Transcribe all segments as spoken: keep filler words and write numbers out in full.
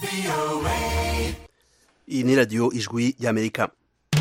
Iyi ni radiyo ijwi y'Amerika.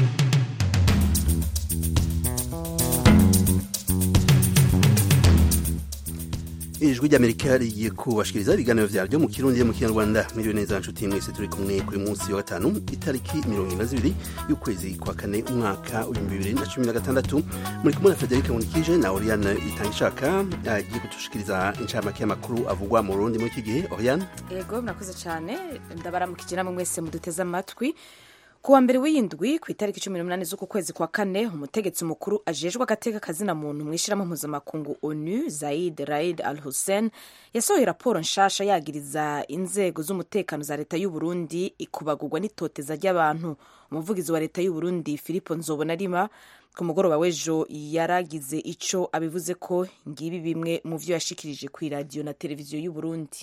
Ijwi ry'Amerika rigiye kubashikiriza ibiganiro vyaryo mu Kirundi mu Kinyarwanda. Miliyoni za nshuti mwese turi kumwe kuri munsi wa gatanu itariki mirongo ine na zibiri y'ukwezi kwa kane umwaka w'ibihumbi bibiri na cumi na gatandatu. Muri kumwe na Frederic Munikije na Oriane Itangishaka agiye kutushikiriza incamake y'amakuru avugwa mu Burundi muri iki gihe. Oriane, yego murakoze cyane, ndabaramukije namwe mwese muduteze amatwi. Kuwa mbere w'indwi ku itariki cumi n'umunani z'uku kwezi kwa kane umutegetsi mukuru ajejwe agateka kazina muntu mwishiramo mpuzamakungu ONU Zaid Raid Al Hussein yasohoye raporo nshasha yagiriza inzego z'umutekano za leta y'u Burundi ikubagurwa n'itoteza ry'abantu. Umuvugizi wa leta y'u Burundi Philippe Nzobonarima ku mugoroba w'ejo yaragize ico abivuze ko ngibi bimwe mu vyo yashikirije ku radio na televiziyo y'u Burundi.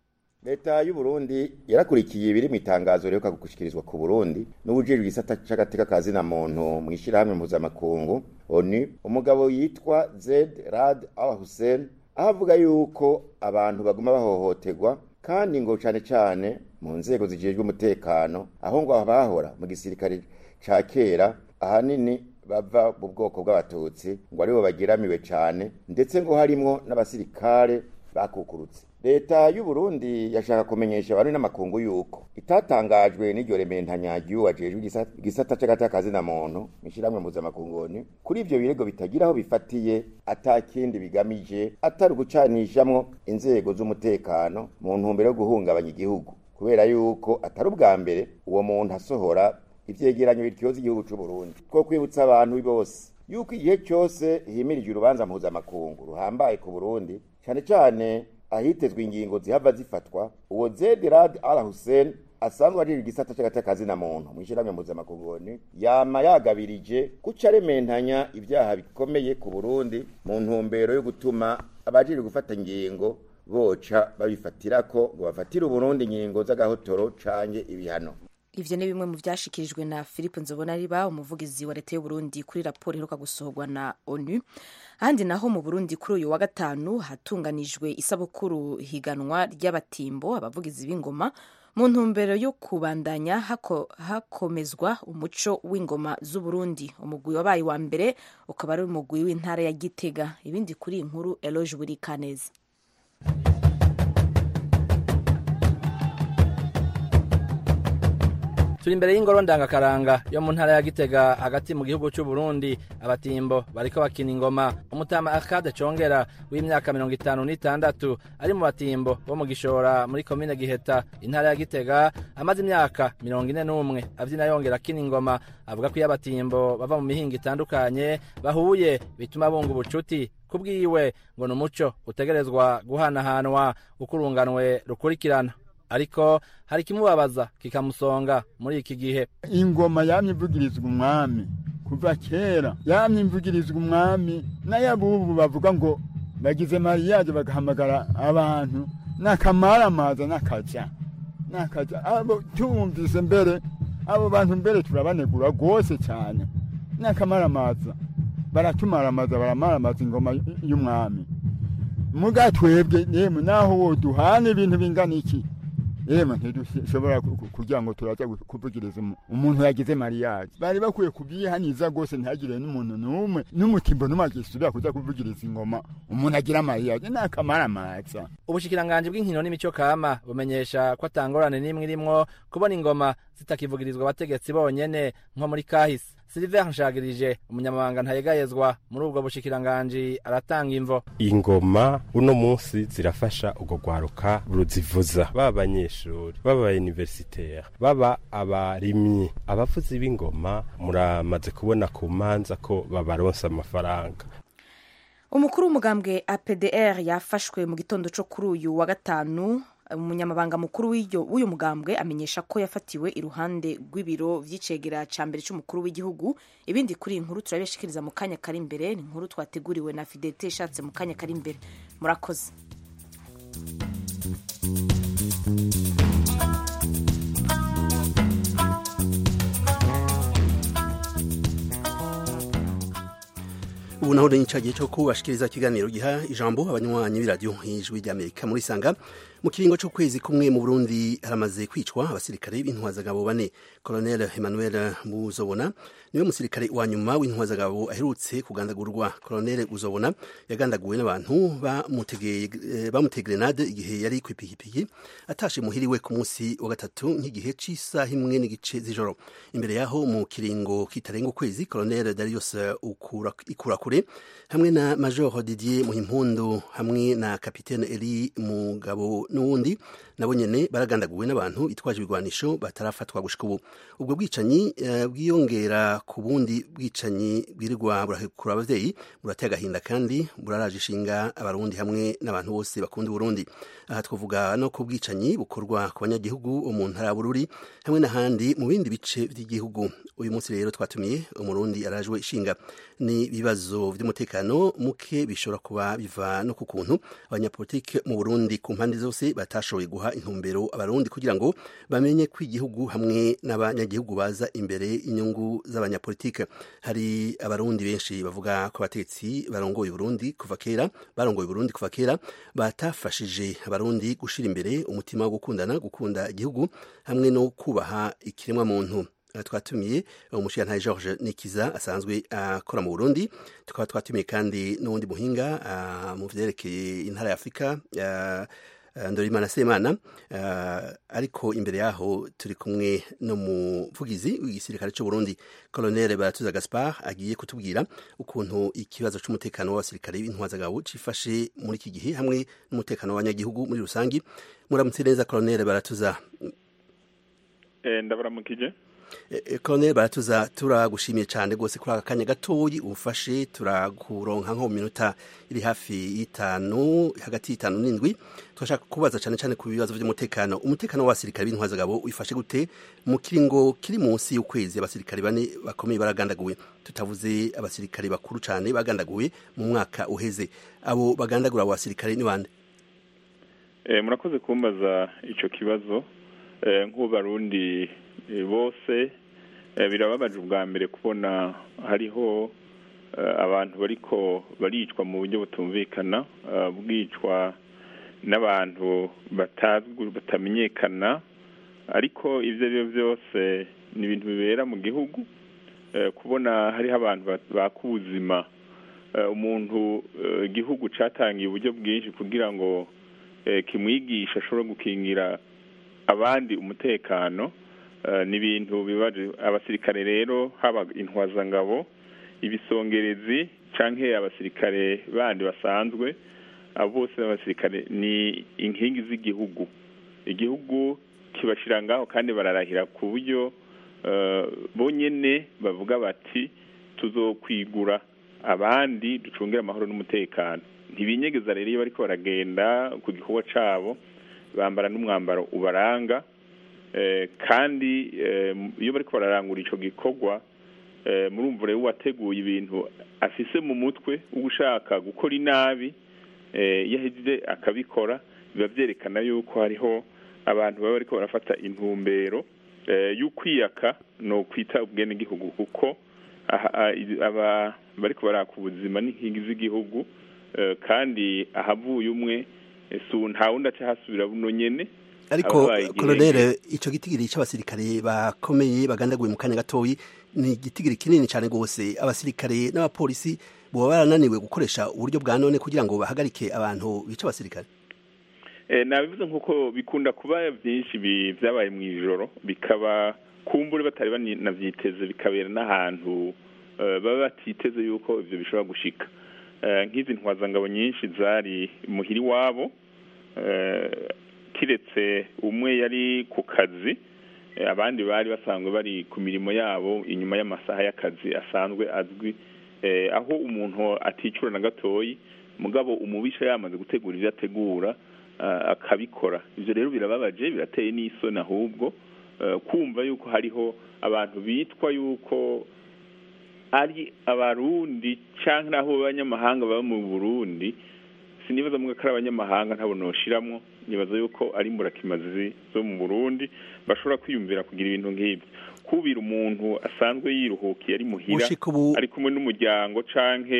Leta y'u Burundi yarakurikiye ibiri mu itangazo rero gushikirizwa ku Burundi n'ubujejwe igisata c'agateka kazina muntu mwishirahamwe mpuzamakungu ONU, umugabo yitwa Zaid Raid Al Hussein avuga yuko abantu baguma bahohoterwa kandi ngo cane cane mu nzego zijejwe umutekano, aho ngo abahora mu gisirikare ca kera ahanini bava mu bwoko bw'abatutsi ngo aribo bagiramiwe cane, ndetse ngo harimwo n'abasirikare bakukurutse. Leta y'u Burundi yashaka kumenyesha abantu n'amakungu yuko itatangajwe n'iryo rementanya ry'uwajejwe igisata c'agateka kazina muntu mishiramwe mpuzamakungu ONU kuri ivyo birego bitagiraho bifatiye atakindi bigamije atari ugucanishamwo inzego z'umutekano mu ntumbero yo guhungabanya igihugu, kubera yuko atari ubwa mbere uwo muntu asohora ivyegeranyo bityoza igihugu c'u Burundi. Ko kwibutsa abantu bose yuko igihe cyose himirije urubanza mpuzamakungu ruhambaye ku Burundi, cyane cyane ahitezwe ingingo zihava zifatwa, uwo Zaid Raid Al Hussein asanzwe ari igisata c'agateka kazina muntu mwishirahamwe mpuzamakungu ONU yama yagabirije guca rementanya ibyaha bikomeye ku Burundi mu ntumbero yo gutuma abajiri gufata ingingo boca babifatirako ngo bafatire Burundi ingingo z'agahotoro canke ibihano. Ivyo ni bimwe mu vyashikirijwe na Philippe Nzobonariba, umuvugizi wa leta y'u Burundi kuri raporo iheruka gusohorwa na ONU. Handi naho mu Burundi kuri uyu wa gatanu hatunganijwe isabukuru higanwa ry'abatimbo abavugizi b'ingoma mu ntumbero yo kubandanya hako, hakomezwa umuco w'ingoma z'u Burundi. Umugwi wabaye wa mbere ukaba ari umugwi w'intara ya Gitega. Ibindi kuri inkuru Eloge Burikaneza. Turi imbere y'ingoro ndangakaranga yo mu ntara ya Gitega hagati mu gihugu cy'u Burundi. Abatimbo bariko bakina ingoma. Umutama Arcade Congera w'imyaka mirongo itanu n'itandatu ari mu batimbo bo mu Gishora muri komine Giheta intara ya Gitega, amaze imyaka mirongo ine n'umwe avyina yongera akina ingoma. Avuga ko y'abatimbo bava mu mihingo itandukanye bahuye bituma bunga ubucuti. Kubwiwe ngo n'umuco utegerezwa guhanahanwa ukurunganwe rukurikirana, ariko hari kimubabaza kikamusonga muri iki gihe. Ingoma yamye ivugirizwa umwami kuva kera, yamye ivugirizwa umwami n'ayabubu bavuga ngo bagize mariage bagahamagara abantu n'akamaramaza n'akaja n'akaja. Abo tumvise mbere abo bantu mbere turabanegura gose cyane, n'akamaramaza baratumaramaza baramaramaza ingoma y'umwami. Muga twebwe yemwe naho woduhana ibintu bingana iki, yemwe ntidushobora kugira ngo turaza kuvugiriza umuntu yagize mariage. Bari bakwiye kubyihaniza gose ntagire n'umuntu numwe n'umutimbo n'umagisubira kuza kuvugiriza ingoma umuntu agira mariage n'akamaramaza. Ubushikiranganje bw'inkino n'imico kama bumenyesha ko atangorane n'imwe irimwo kubona ingoma zitakivugirizwa abategetsi bonyene nko muri kahise. Sylvain Nshagirije umunyamabanga ntayegayezwa muri ubwo bushikiranganje aratanga imvo. Ingoma uno munsi zirafasha ugo gwaruka ruzivuza, baba abanyeshuri baba universitaire baba abarimyi. Abavuzi b'ingoma muramaze kubona ku manza ko babaronsa amafaranga. Umukuru w'umugambwe A P D R yafashwe mu gitondo cyo kuri uyu wa gatanu. Umunyamabanga mukuru w'uyu mugambwe amenyesha ko yafatiwe iruhande rw'ibiro vy'icegera ca mbere c'umukuru w'igihugu. Ibindi kuri inkuru turabishikiriza mu kanya kari imbere, ni inkuru twateguriwe na Fidelite ishatse mu kanya kari imbere. Murakoze. ubu naho none n'icagihe cyo kubashikiriza ikiganiro giha ijambo abanywanyi b'iradiyo y'ijwi ry'Amerika muri Sanga. Mu kiringo c'ukwezi kumwe mu Burundi haramaze kwicwa abasirikare b'intwazagabo bane. Colonel Emmanuel Muzobona niwe musirikare wa nyuma w'intwazagabo aherutse kugandagurwa. Colonel Muzobona yagandaguwe n'abantu bamutegeye bamuteye grenade igihe yari kwipikipiki atashe muhiriwe ku munsi wa gatatu nk'igihe c'isaha imwe n'igice z'ijoro. Imbere yaho mu kiringo kitarenga ukwezi Colonel Darius ukura ikurakure hamwe na Major Didier Muhimpundu hamwe na Capitaine Eli Mugabo n'uwundi nabo nyene baragandaguwe n'abantu bitwaje ibigwanisho batarafatwa gushika ubu. Ubwo bwicanyi uh, bwiyongera ku bundi bwicanyi bwirirwa burahekura abavyeyi burateye agahinda kandi buraraje ishinga abarundi hamwe n'abantu bose bakunda Burundi. Aha twavuga no ku bwicanyi bukorwa ku banyagihugu bo mu ntara ya Bururi hamwe n'ahandi mu bindi bice by'igihugu. Uyu munsi rero twatumiye umurundi arajwe ishinga ni ibibazo by'umutekano muke bishobora kuba biva no ku kuntu abanyapolitike mu Burundi ku mpande zose batashoboye guha intumbero abarundi kugira ngo bamenye ko igihugu hamwe n'abanyagihugu baza imbere inyungu z'abanyapolitike. Hari abarundi benshi bavuga ko abatetsi barongoye Burundi kuva kera barongoye Burundi kuva kera batafashije abarundi gushira imbere umutima wo gukundana gukunda igihugu hamwe no kubaha ikiremwa muntu. Twatumiye umushiyantahe George Nikiza asanzwe akora uh, mu Burundi. Tukaba twatumiye kandi n'undi muhinga uh, mu vyerekeye intara ya Afrika uh, Ndorimana Semana uh, ariko imbere yaho turi kumwe no muvugizi w'igisirikare cy'u Burundi Colonel Baratuza Gaspard agiye kutubwira ukuntu ikibazo c'umutekano w'abasirikare b'intwazagabo cifashe muri iki gihe hamwe n'umutekano w'abanyagihugu muri rusangi. Muramutse neza Colonel Baratuza. Eh ndabaramukije. Colonel Baratuza turagushimiye cyane gose kuri aka kanya gatoyi ufashe turakuronka nko mu minota iri hafi y'itanu hagati y'itanu n'indwi. Twashaka kubaza cyane cyane ku bibazo by'umutekano. Umutekano w'abasirikare b'intwazagabo wifashe gute mu kiringo kiri munsi y'ukwezi abasirikare bane bakomeye baragandaguwe, tutavuze abasirikare bakuru cyane bagandaguwe mu mwaka uheze. Abo bagandagura abasirikare ni bande? Eh murakoze kumbaza ico kibazo. Eh nk'ubarundi bose birababaje ubwa mbere kubona hariho abantu bariko baricwa mu buryo butumvikana, bwicwa n'abantu batazwi batamenyekana, ariko ivyo byo byose ni ibintu bibera mu gihugu. Kubona hariho abantu bakubuzima, umuntu igihugu catangiye uburyo bwinshi kugira ngo kimwigisha ashobora gukingira abandi umutekano. Uh, ni ibintu bibaje. Abasirikare rero haba intwazangabo, ibisongerezi canke abasirikare bandi basanzwe, abo bose abasirikare ni inkingi z'igihugu. Igihugu kibashira ngaho kandi bararahira ku buryo uh, bonyene bavuga bati tuzokwigura abandi ducungera amahoro n'umutekano. Ntibinyegeza rero iyo bariko baragenda ku gikorwa cabo bambara n'umwambaro ubaranga. Eh, kandi eh, iyo bariko bararangura ico gikorwa eh, murumvure wateguye ibintu afise mu mutwe ugushaka gukora inabi eh, yahejeje akabikora, biba vyerekana yuko hariho abantu baba bariko barafata intumbero eh, y'ukwiyaka no kwita ubwene gihugu, kuko aba bariko barakubuzima n'inkingi z'igihugu eh, kandi ahavuye umwe su nta wundi aca hasubira buno nyene. Ariko Colonel ico gitigiri c'abasirikare bakomeye bagandaguye mu kanya gatoyi ni gitigiri kinini cyane gose. Abasirikare n'abapolisi bo barananiwe gukoresha uburyo bwa none kugira ngo bahagarike abantu bica abasirikare. Eh nabivuze nkuko bikunda kuba byinshi byabaye mu ijoro, bikaba kumbure batari banavyiteze, bikabera n'ahantu uh, baba batiteze yuko ivyo bishobora gushika. Uh, nk'izi ntwazangabo nyinshi zari muhiri wabo, uh, kiretse umwe yari ku kazi, abandi bari basanzwe bari ku mirimo yabo inyuma y'amasaha y'akazi asanzwe azwi, eh, aho umuntu aticura na gatoyi mugabo umubisha yamaze gutegura ivyo ategura uh, akabikora. Ivyo rero birababaje, birateye n'isoni ahubwo uh, kumva yuko hariho abantu bitwa yuko ari abarundi canke naho abanyamahanga baba mu Burundi. Sinibaza mu gakara abanyamahanga ntabo noshiramwo, nibaza yuko ari mburakimazi zo mu Burundi bashobora kwiyumvira kugira ibintu nk'ibyo. Kubira umuntu asanzwe yiruhukiye ari muhira ari kumwe n'umuryango canke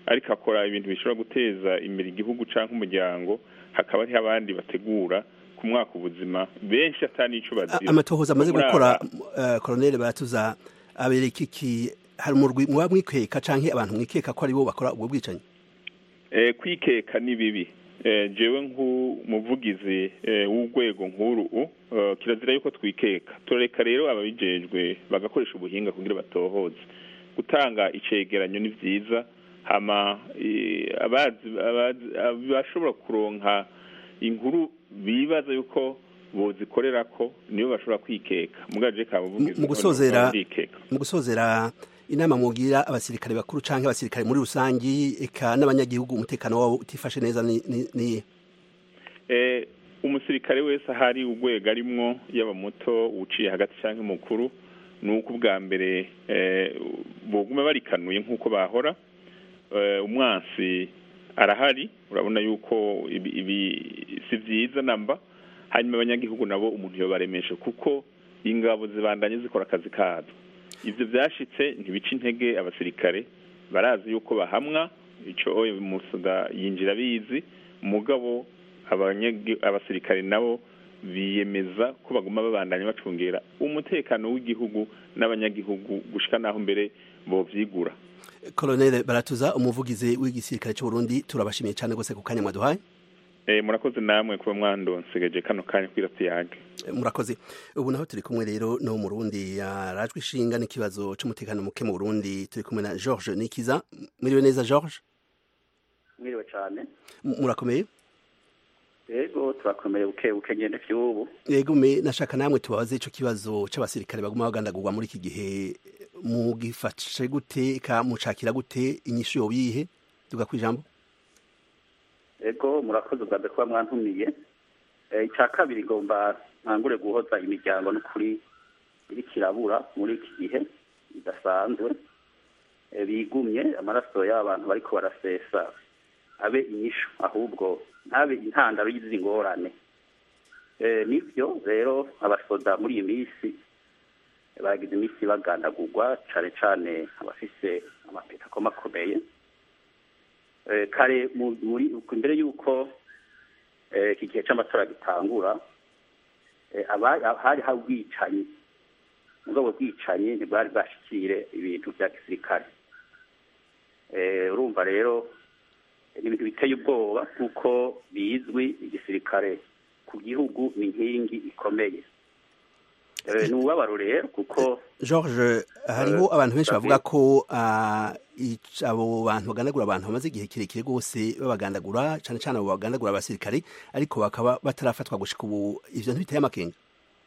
ariko akora ibintu bishobora guteza imbere igihugu cyangwa umuryango, hakaba hariho abandi bategura ku mwaka ubuzima benshi atani ico bazira. Amatohoza amaze gukora Colonel Baratuza abereka iki, hari umurwi muba mwikeka canke abantu mwikeka ko ari bo bakora ubwo bwicanyi? Eh kwikeka ni bibi. Eh jewe nk'umuvugizi w'urwego nkuru kirazira yuko twikeka. Tureka rero ababijejwe bagakoresha ubuhinga kugira batohoze. Gutanga icegeranyo ni vyiza, hama abazi bashobora kuronka inkuru bibaza yuko bozikorera ko niyo bashobora kwikeka. Mugaje kabuvugizi mu gusozera mu gusozera inama mugira abasirikare bakuru canke abasirikare muri rusangi eka n'abanyagihugu umutekano wabo utifashe neza ni, ni, ni. Eh umusirikare wese hari ugwega arimwo yaba muto uciye hagati canke mukuru nuko ubwa mbere eh bogume barikanuye nkuko bahora. Eh umwansi arahari, urabona yuko ibi, ibi si vyiza namba, hanyuma abanyagihugu nabo umuntu yo baremeshe kuko ingabo zibandanye zikora akazi kazo. Ivyo vyashitse ntibica intege abasirikare, barazi yuko bahamwa ico oyo musuda yinjira bizi, mugabo abasirikare nabo biyemeza ko baguma babandanya bacungera umutekano w'igihugu n'abanyagihugu gushika naho mbere bo vyigura. Colonel Baratuza umuvugizi w'igisirikare cy'u Burundi, turabashimiye cyane gose ku kanya mwaduhaye. Eh murakoze namwe kuba mwandonsegeje kano kanya kwira tuyage. Murakoze. Ubu naho turi kumwe rero no mu Burundi yarajwe ishinga n'ikibazo cy'umutekano muke mu Burundi, turi kumwe na George Nikiza. Mwiriwe neza George? Mwiriwe cyane. Murakomeye? Yego turakomeye buke buke ngende cy'ubu. Yego me nashaka namwe tubabaze ico kibazo c'abasirikare baguma bagandagurwa muri iki gihe, mu gifashe gute ka mucakira gute inyishu yo bihe tuga kwijambo? Ego murakoze ubwa kuba mwantumiye. Eh icya kabiri ngomba ntangure guhoza imiryango n'ukuri iri kirabura muri iki gihe bidasanzwe. E, bigumye amaraso y'abantu bariko barasesa abe inyishu ahubwo ntabe intandaro y'izi ngorane. Eh nivyo rero abasoda muri iyi minsi bagize imisi bagandagurwa cane cane abafise amapeta ko makomeye. Eh kare muri imbere yuko eh iki gihe c'amatora gitangura, eh hari habwicanyi mugabo bwicanyi ntibari bashikire ibintu bya gisirikare. Eh urumva rero ibintu biteye ubwoba kuko bizwi igisirikare ku gihugu ni nkingi ikomeye. Eh n'ubabaro rero kuko George hariho abantu benshi bavuga ko abo bantu bagandagura abantu bamaze igihe kirekire gose babagandagura cyane cyane abo bagandagura abasirikare ariko bakaba batarafatwa gushika ubu, ivyo ntibiteye amakenga?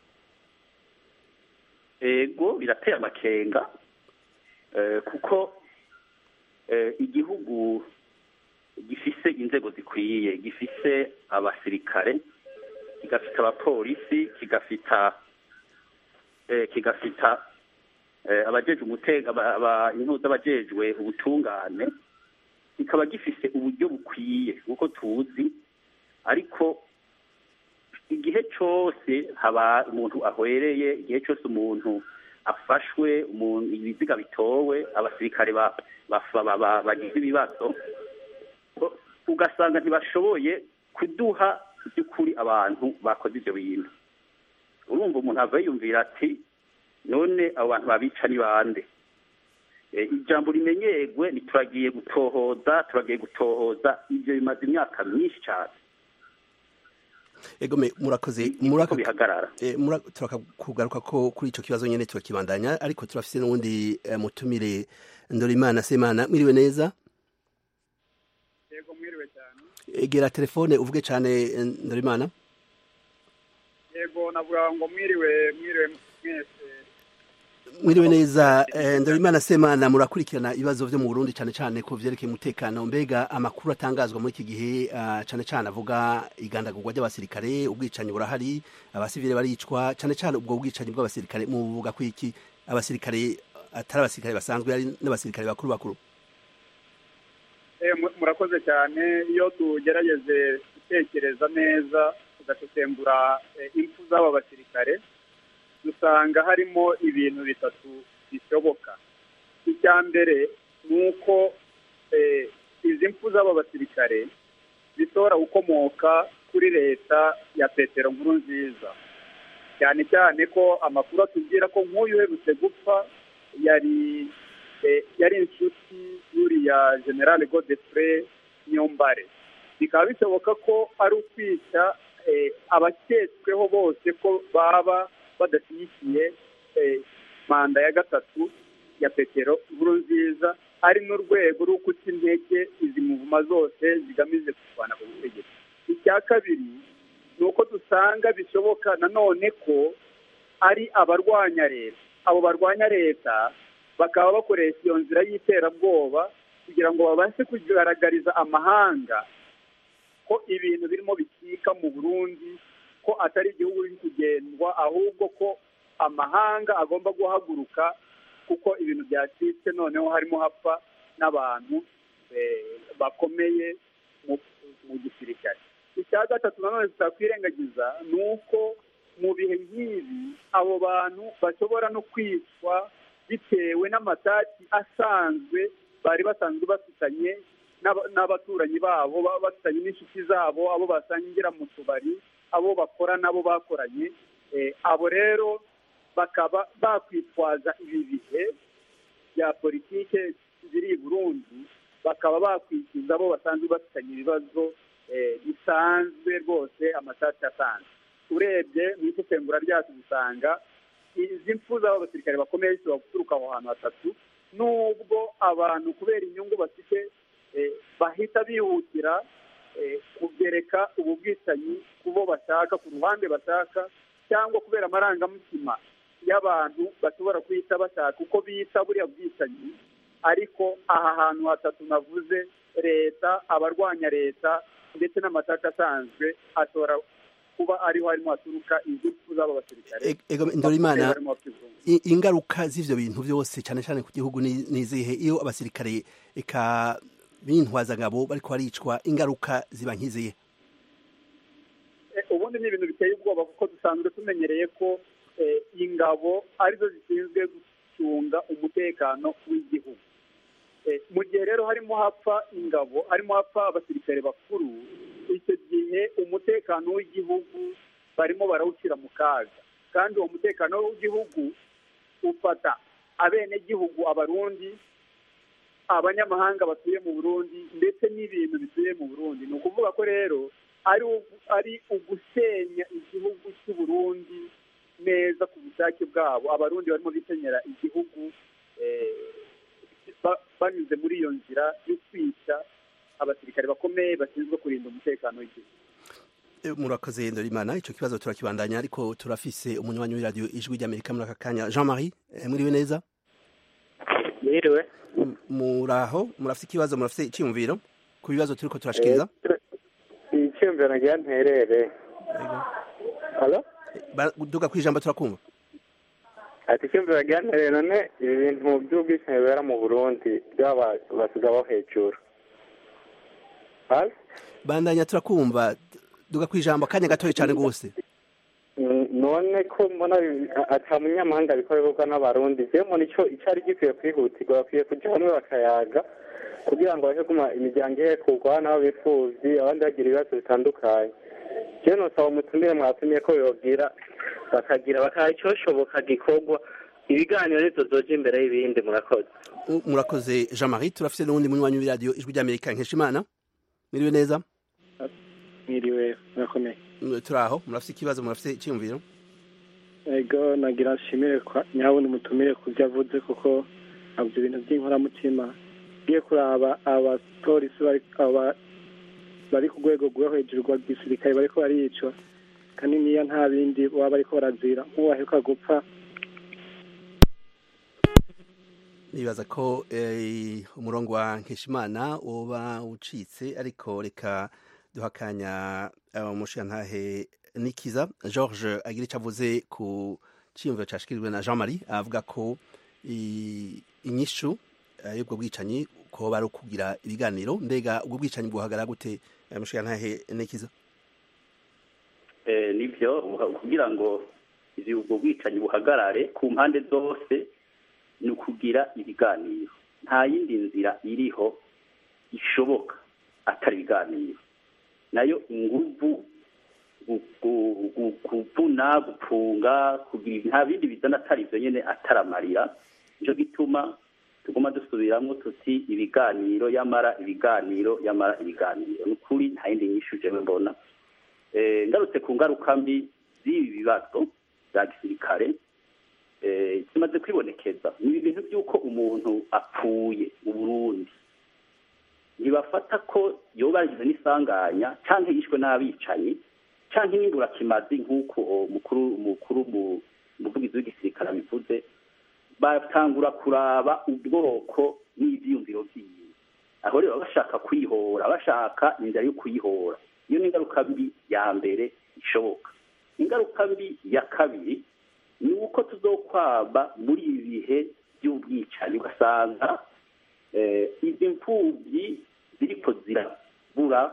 Ego birateye amakenga eh kuko eh igihugu gifise inzego zikwiye, gifise abasirikare, kigafita abapolisi, kigafita eh kigafita eh abajeje umutega aba intuza abajejwe ubutungane, kikaba gifise uburyo bukwiye uko tuzi, ariko igihe cyose haba umuntu ahwereye, igihe cyose umuntu afashwe, umuntu ibiziga bitowe, abasirikare ba bagize ibibazo, ugasanga ntibashoboye kuduha by'ukuri abantu bakoze ibyo bintu. Urumva umuntu ava yumvira ati none abo bantu babica ni bande? E, ijambo rimenyegwe ni turagiye gutohoza turagiye gutohoza ibyo bimaze imyaka myinshi cyane. Ego me murakoze murako bihagarara. E, murako turakakugaruka ko kuri ico kibazo nyene turakibandanya, ariko turafise n'undi e, mutumire Ndorimana Semana. Mwiriwe neza? Yego mwiriwe cyane. Egera telefone uvuge cyane Ndorimana. Yego navuga ngo mwiriwe mwiriwe mwese. Mwiriwe neza eh, Ndorimana Semana, murakurikirana ibibazo byo mu Burundi cyane cyane ko vyerekeye umutekano, mbega amakuru atangazwa muri iki gihe uh, cyane cyane avuga igandagurwa ry'abasirikare, ubwicanyi burahari, abasivile baricwa cyane cyane ubwo ubwicanyi bw'abasirikare muvuga ko iki abasirikare atari abasirikare basanzwe ari n'abasirikare bakuru bakuru? Eh murakoze cyane. Iyo tugerageze gutekereza neza tugatembura eh, impfu z'aba basirikare, dusanga harimo ibintu bitatu bishoboka. Icya mbere nuko eh, izi mpfu z'aba basirikare zishobora gukomoka kuri leta ya Petero Nkurunziza, cyane cyane ko amakuru atubwira ko nk'uyu uherutse gupfa yari yari inshuti y'uriya General Godefroid Niyombare. Bikaba bishoboka ko ari ukwica abaketsweho bose ko baba badashyigikiye manda ya gatatu ya Petero Nkurunziza, ari n'urwego rwo guca intege izi muvuma zose zigamije kurwana ku butegetsi. Icya kabiri ni uko dusanga bishoboka nanone ko ari abarwanya leta. Abo barwanya leta bakaba bakoresha iyo nzira y'iterabwoba kugira ngo babashe kugaragariza amahanga ko ibintu birimo bikika mu Burundi, ko atari igihugu biri kugendwa, ahubwo ko amahanga agomba guhaguruka kuko ibintu byacitse, noneho harimo hapfa n'abantu bakomeye mu gisirikare. Icya gatatu nanone tutakwirengagiza ni uko mu bihe nk'ibi abo bantu bashobora no kwicwa bitewe n'amatati asanzwe bari basanzwe bafitanye n'abaturanyi babo, bafitanye n'inshuti zabo, abo basangira mu tubari, abo bakora nabo bakoranye. Abo rero bakaba bakwitwaza ibi bihe bya politike ziri i Burundi, bakaba bakwikiza abo basanzwe bafitanye ibibazo bisanzwe rwose, amatati asanzwe. Urebye mu isesengura ryacu dusanga izi mpfu z'abo basirikare bakomeye zishobora guturuka aho hantu hatatu, nubwo abantu kubera inyungu bafite bahita bihutira kugereka ubu bwicanyi ku bo bashaka, ku ruhande bashaka, cyangwa kubera amarangamutima y'abantu bashobora kwita bashaka uko bita buriya bwicanyi. Ariko aha hantu hatatu navuze, leta, abarwanya leta ndetse n'amatati asanzwe, ashobora kuba ariho harimo haturuka izi mpfu z'aba basirikare. Ego Ndorimana, ingaruka z'ivyo bintu byose cyane cyane ku gihugu nizihe iyo abasirikare eka b'intwazangabo bariko baricwa, ingaruka ziba nkizihe? Ubundi ni ibintu biteye ubwoba kuko dusanzwe tumenyereye ko ingabo arizo zishinzwe gucunga umutekano w'igihugu. Mu gihe rero harimo hapfa ingabo, harimo hapfa abasirikare bakuru, icyo gihe umutekano w'igihugu barimo barawushyira mu kaga, kandi uwo mutekano w'igihugu ufata abenegihugu, abarundi, abanyamahanga batuye mu Burundi ndetse n'ibintu bituye mu Burundi. Ni ukuvuga ko rero ari ari ugusenya igihugu cy'u Burundi neza ku bushake bwabo. Abarundi barimo bisenyera igihugu banyuze muri iyo nzira yo kwica abasirikare bakomeye bashinzwe kurinda umutekano w'igihugu. Murakoze Ndorimana, icyo kibazo turakibandanya, ariko turafise umunywanyi w'iradiyo Ijwi ry'Amerika muri aka kanya. Jean-Marie, muriwe neza? Mwiriwe. Muraho, murafise ikibazo, murafise icyumviro ku bibazo turiko turashikiriza? Icyumviro nagira nterere. Halo? Duga kwijambo turakumva. Ati icyumviro nagira nterere, none ibintu by'ubwicanyi bibera mu Burundi byaba basigaho hejuru. Halo? Bandanya turakumva, duga kwijambo kanya gatoye cyane gose. None ko mbona ata munyamahanga bikorerwa n'abarundi, je mbona ico icari gikwiye kwihutirwa, bakwiye kuja hamwe bakayaga kugira ngo bahe kuma imiryango ye kurwa n'abo bipfuvyi, abandi bagira ibibazo bitandukanye. Je nosaba umutumire mwatumye ko yogira bakagira bakaha icyoshoboka gikorwa, ibiganiro nizo zoje imbere y'ibindi. Murakoze. Murakoze Jean-Marie. Turafise n'uwundi munywanyi w'iradiyo Ijwi ry'Amerika, Nkeshimana. Mwiriwe neza? Mwiriwe, murakomeye. Turaho, murafise ikibazo, murafise icyumviro? Ego nagira nshimire kwa nyabundi mutumire kuvyo avuze, kuko avuze ibintu by'inkoramutima. Biye kuraba abapolisi bari aba bari ku rwego rwo hejuru rwa gisirikare bariko baricwa, kandi niya nta bindi baba bariko barazira, nk'uwo aheruka gupfa. Nibaza ko umurongo wa Nkeshimana uba ucitse, ariko reka duhakanya umushirantahe Nikiza George agira icyo avuze ku cyiyumviro cyashikirijwe na Jean-Marie, avuga ko inyishu y'ubwo bwicanyi ko bari kugira ibiganiro. Mbega ubwo bwicanyi bwohagara gute umushirantahe Nikiza? Nibyo, kugira ngo ubwo bwicanyi buhagarare ku mpande zose ni ukugira ibiganiro. Nta yindi nzira iriho ishoboka atari ibiganiro nayo inguvu kuvuna gupunga kugira nta bindi bizana atari ibyo nyine ataramarira nicyo gituma tuguma dusubiramo tuti ibiganiro yamara ibiganiro yamara ibiganiro ni ukuri nta yindi nyinshi jewe mbona ngarutse ku ngaruka mbi z'ibi bibazo bya gisirikare zimaze kwibonekeza ni ibintu by'uko umuntu apfuye mu Burundi ntibafata ko yoba yagize n'isanganya cyangwa yishwe n'abicanyi cyangwa n'imburakimazi nk'uko umukuru umukuru umuvugizi w'igisirikare abivuze batangura kuraba ubwoko n'ibyiyumviro byiwe aho rero bashaka kwihora bashaka inzira yo kwihora iyo ni ingaruka mbi ya mbere ishoboka ingaruka mbi ya kabiri ni uko tuzokwaba muri ibi bihe by'ubwicanyi ugasanga izi mfubyi ziriko zirabura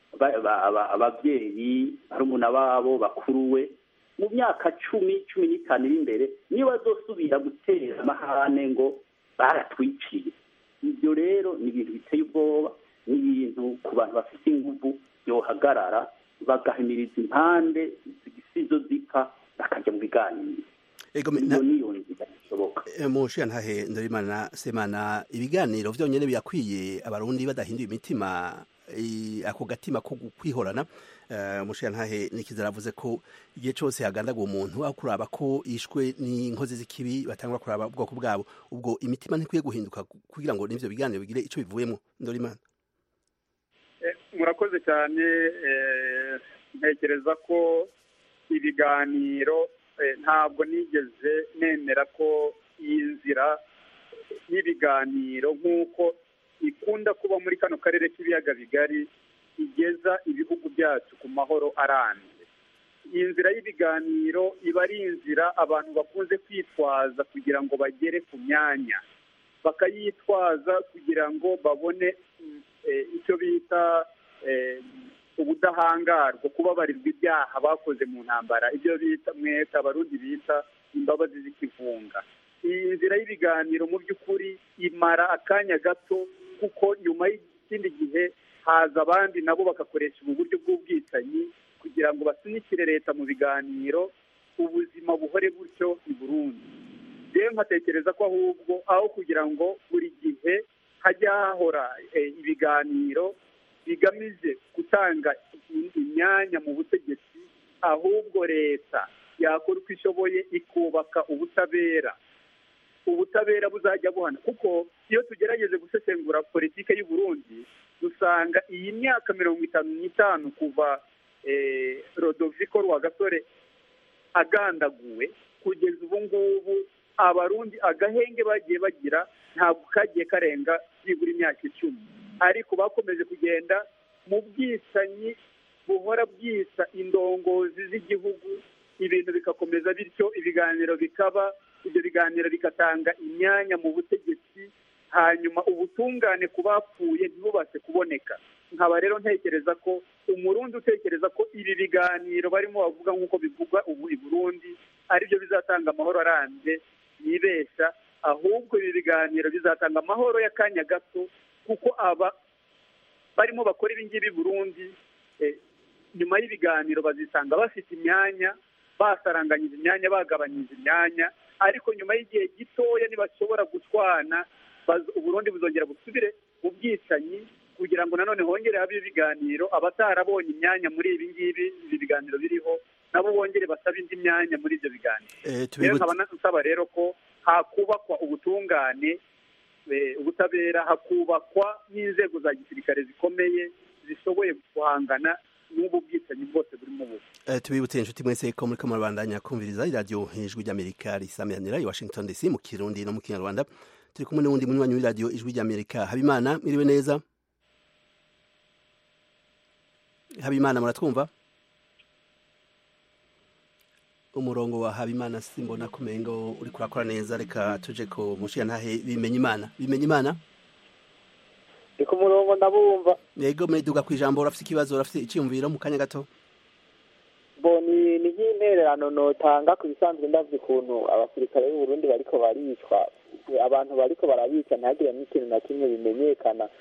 ababyeyi barumuna babo bakuruwe mu myaka cumi cumi n'itanu iri imbere niyo bazosubira gutera amahane ngo baratwiciye ibyo rero ni ibintu biteye ubwoba ni ibintu ku bantu bafite inguvu yohagarara bagahimiriza impande zigisizo zipfa bakajya mu biganiro iyo niyo nzira ishoboka mushiya ntahe Ndorimana Semana ibiganiro vyonyene biyakwiye abarundi badahinduye imitima ako gatima ko kwihorana mushiya ntahe nikizara avuze ko igihe cyose hagandaga umuntu aho kuraba ko yishwe n'inkozi z'ikibi batangura kuraba ubwoko bwabo ubwo imitima ntikwiye guhinduka kugira ngo n'ivyo biganiro bigire ico bivuyemo Ndorimana murakoze cyane ntekereza ko ibiganiro ntabwo nigeze nemera ko iyi nzira y'ibiganiro nk'uko ikunda kuba muri kano karere k'ibiyaga bigari igeza ibihugu byacu ku mahoro arambye iyi nzira y'ibiganiro iba ari inzira abantu bakunze kwitwaza kugira ngo bagere ku myanya bakayitwaza kugira ngo babone icyo bita ubudahangarwa kubabarirwa ibyaha bakoze mu ntambara ibyo bita mweta abarundi bita imbabazi z'ikivunga iyi nzira y'ibiganiro mu by'ukuri imara akanya gato kuko nyuma y'ikindi gihe haza abandi nabo bagakoresha ubu buryo bw'ubwicanyi kugira ngo basunikire leta mu biganiro ubuzima buhore gutyo i Burundi rero nkatekereza ko ahubwo aho kugira ngo buri gihe hajya hahora ibiganiro bigamije gutanga imyanya mu butegetsi ahubwo leta yakora uko ishoboye ikubaka ubutabera ubutabera buzajya buhana kuko iyo tugerageje gusesengura politike y'u Burundi dusanga iyi myaka mirongo itanu n'itanu kuva Rodoviko Rwagasore agandaguwe kugeza ubu ngubu abarundi agahenge bagiye bagira ntabwo kagiye karenga byibura imyaka icumi ariko bakomeje kugenda mu bwicanyi buhora bwisa indongozi z'igihugu ibintu bikakomeza bityo ibiganiro bikaba ibyo biganiro bigatanga imyanya mu butegetsi hanyuma ubutungane ku bapfuye ntibubashe kuboneka nkaba rero ntekereza ko umurundi utekereza ko ibi biganiro barimo bavuga nk'uko bivugwa ubu i Burundi aribyo bizatanga amahoro arambye yibesha ahubwo ibi biganiro bizatanga amahoro y'akanya gato kuko aba barimo bakora ibi ngibi Burundi nyuma y'ibiganiro bazisanga bafite imyanya basaranganyije imyanya bagabanyije imyanya ariko nyuma y'igihe gitoya ntibashobora gutwana Uburundi buzongera busubire mu bwicanyi kugira ngo nanone hongere habe ibiganiro abatarabonye imyanya muri ibi ngibi ibi biganiro biriho nabo bongere basaba indi myanya muri ibyo biganiro rero nkaba nasaba rero ko hakubakwa ubutungane ubutabera hakubakwa n'inzego za gisirikare zikomeye zishoboye guhangana n'ubu bwicanyi bwose burimo ubu tubibutse inshuti mwese ko muri kamara bandanya kumviriza iradiyo ijwi ry'Amerika risamiranira i Washington D C mu Kirundi no mu Kinyarwanda turi kumwe n'uwundi munywanyi w'iradiyo ijwi ry'Amerika Habimana miriwe neza Habimana muratwumva umurongo wa Habimana simbona kumengo uri kurakora neza reka tuje ko mushiya ntahe bimenye imana bimenye imana Iko murongo ndabumva yego meduga kwijambo urafite ikibazo urafite iciyumviro mu kanya gato boni ni nk'intererano notanga ku bisanzwe ndavye kuntu abasirikare b'u Burundi bariko baricwa abantu bariko barabica ntagire n'ikintu na kimwe bimenyekana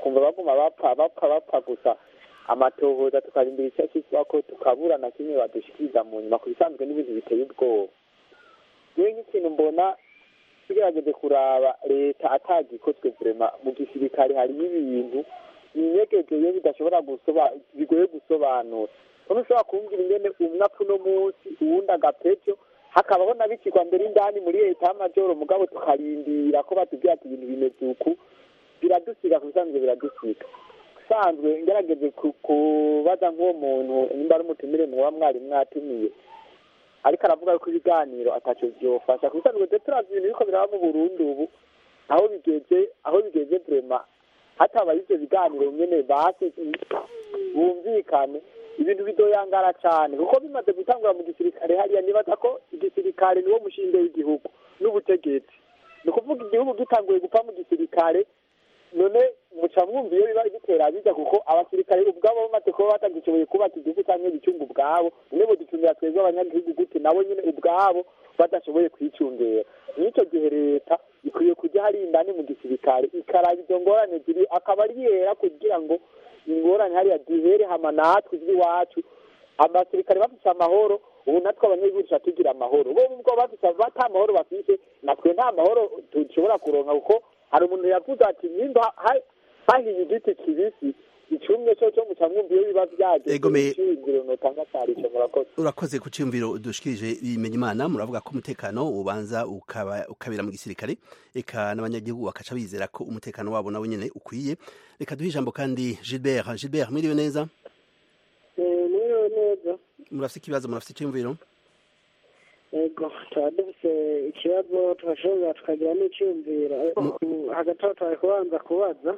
tukumva baguma bapfa bapfa bapfa gusa amatohoza tukarindira icyo cyitwa ko tukabura na kimwe badushikiriza mu nyuma ku bisanzwe n'ibintu biteye ubwoba yewe nk'ikintu mbona tugerageze kuraba leta atagikozwe vrema mu gisirikare hariyo ibintu binyegegeye bidashobora gusoba bigoye gusobanura none ushobora kumbwira ingene umwe apfa uno munsi uwundi agapejo hakabaho nabikirwa mbere indani muri leta y'amajoro mugabo tukarindira ko batubwira ati ibintu bimeze uku biradusiga ku bisanzwe biradusiga usanzwe ngerageze kubaza nk'uwo muntu nimba ari umutumire muba mwari mwatumiye ariko aravuga ko ibiganiro ataco vyofasha ku bisanzwe de turazi ibintu biriko biraba mu Burundi ubu aho bigeze aho bigeze vrema hatabaye ivyo biganiro nyene basi bumvikane ibintu bidoyangara cyane kuko bimaze gutangura mu gisirikare hariya nibaza ko igisirikare niwo mushinge w'igihugu n'ubutegetsi ni ukuvuga igihugu gitanguye gupfa mu gisirikare none muca mwumva iyo biba bitera bijya kuko abasirikare ubwabo bamaze kuba batagishoboye kubaka igihugu cyangwa ibicunga ubwabo nyine boducungira twebwe abanyagihugu gute nabo nyine ubwabo badashoboye kwicungera n'icyo gihe leta ikwiye kujya hari indani mu gisirikare ikaraba izo ngorane ziri akaba ari yera kugira ngo ingorane hariya zihere hama natwe iby'iwacu abasirikare bafise amahoro ubu natwe abanyagihugu tugira amahoro bo ubwo bafise bata amahoro bafise natwe nta mahoro dushobora kuronka kuko hari umuntu yavuze ati nimba hahiye igiti kibisi icumye cyo cyo muca mwumva iyo biba byageze cy'ingiro notanga cyari cyo murakoze urakoze ku cyumviro dushikirije bimenya imana muravuga ko umutekano ubanza ukaba ukabira mu gisirikare eka n'abanyagihugu bakaca bizera ko umutekano wabo nawe nyene ukwiye reka duhe ijambo kandi Gilbert Gilbert mwiriwe neza eh mwiriwe neza murafite ikibazo murafite icyumviro ego twadufise ikibazo twashobora tukagira n'icyumviro hagati aho twari kubanza kubaza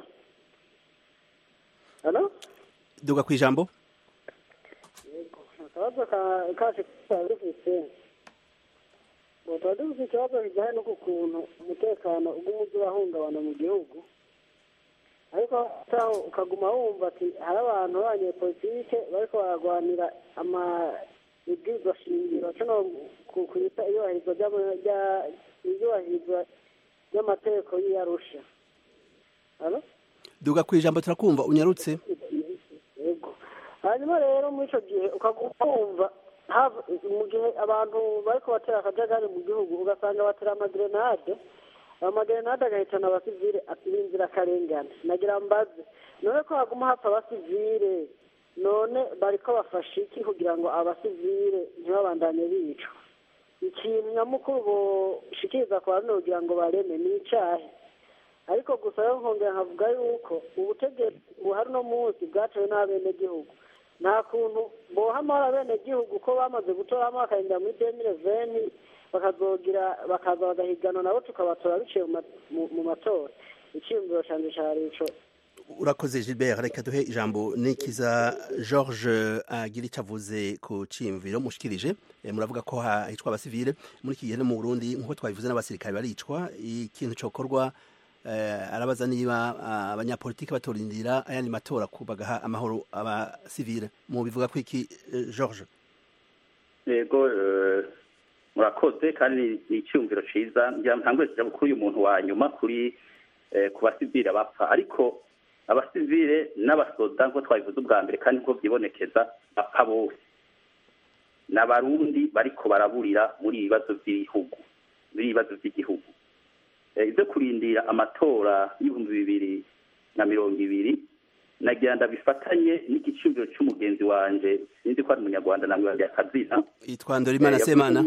hano duga ku ijambo yego akabazo kaje twadufise ngo twadufise ikibazo kijyanye n'uko ukuntu umutekano ugumuze urahungabana mu gihugu ariko taho ukaguma wumva ati hari abantu b'abanyepolitike bariko baragwanira ama ibwirizwa shingiro cyo kwita iyubahirizwa iyubahirizwa ry'amategeko y'Arusha hano duga ku ijambo turakumva unyarutse yego hanyuma rero muri icyo gihe ukakumva mu gihe abantu bariko batera akajagari mu gihugu ugasanga batera amagrenade amagrenade agahitana abasivile b'inzirakarengane nagira mbaze none ko haguma hapfa abasivile none bariko bafasha iki kugira ngo abasivile ntibabandanye bicwa ikintu nyamukuru boshikiriza ku bantu kugira ngo bareme ni icahe ariko gusa yo nkongera nkavuga yuko ubutegetsi buhari no munsi bwatewe n'abenegihugu nta kuntu boha amahoro abenegihugu ko bamaze gutoramo bakagenda muri demire veni bakazogira bakaza bagahigana nabo tukabatora biciye mu matora iciyumviro canje cari ico urakoze Gilbert reka duhe ijambo nikiza George agira icyo avuze ku ciyumviro mushikirije muravuga ko hicwa abasivile muri iki gihe no mu Burundi nk'uko twabivuze n'abasirikare baricwa ikintu cokorwa arabaza niba abanyapolitiki batorindira ayandi matora bagaha amahoro abasivile mu bivuga ko iki George yego murakoze kandi ni icyumviro ciza ntangwe kujya kuri uyu muntu wa nyuma kuri ku basivile bapfa ariko abasivile n'abasoda nk'uko twabivuze ubwa mbere kandi nk'uko byibonekeza bapfa bose n'abarundi bariko baraburira muri ibibazo by'ibihugu muri ibibazo by'igihugu ibyo kurindira amatora y'ibihumbi bibiri na mirongo ibiri nagira ndabifatanye n'igicumviro cy'umugenzi wanje sinzi ko ari umunyarwanda namwe bya kazina yitwa Ndorimana Semana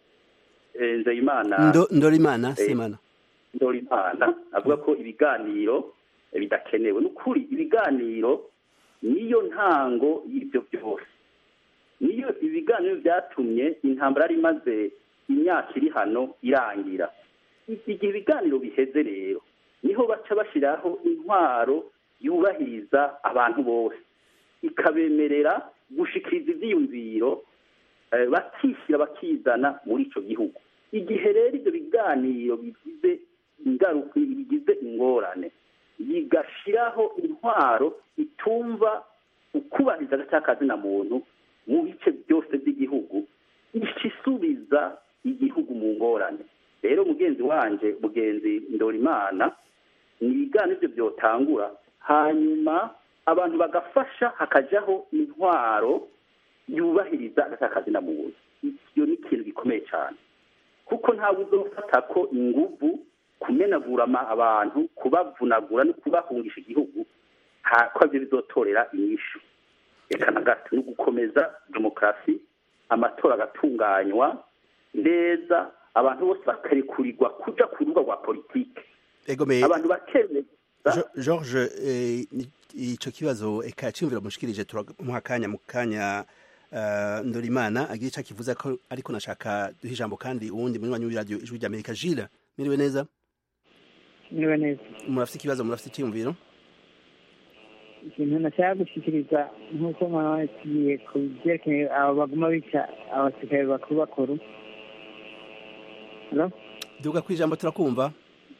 Ndorimana Ndorimana Semana Ndorimana avuga ko ibiganiro bidakenewe n'ukuri ibiganiro niyo ntango y'ibyo byose niyo ibiganiro byatumye intambara ari maze imyaka iri hano irangira igihe ibiganiro biheze rero niho baca bashiraho intwaro yubahiriza abantu bose ikabemerera gushikiriza ivyiyumviro bakishyira bakizana muri ico gihugu igihe rero ibyo biganiro bigize ingaruka bigize ingorane bigashiraho intwaro itumva ukubahiriza agacakazi na muntu mu bice byose by'igihugu ishisubiza igihugu mu ngorane rero mugenzi wanje mugenzi Ndorimana ni ibiganiro ibyo byotangura hanyuma abantu bagafasha hakajyaho intwaro yubahiriza agatakazi na muntu. Iyo ni ikintu gikomeye cyane kuko ntabwo uzofata ko inguvu kumenagura abantu kubavunagura no kubahungisha igihugu ko ibyo bizotorera inyishu. Reka na gato no gukomeza demokarasi, amatora agatunganywa neza, abantu bose bakarekurirwa kuja ku rubuga rwa politike. Abantu bakemeza George ico kibazo eka cimvira mushikirije turamuha kanya mu kanya Ndorimana agira ico kivuza ko ariko nashaka duha ijambo kandi uwundi muri wanyu radio Ijwi rya Amerika. Gilles, miriwe neza? Miriwe neza. Murafite ikibazo, murafite icyumviro? Ikintu nashaka gushikiriza nk'uko mwatiye ku byerekeye abo baguma bica abasirikare bakuru bakuru. Hello? Duga kwijambo turakumva.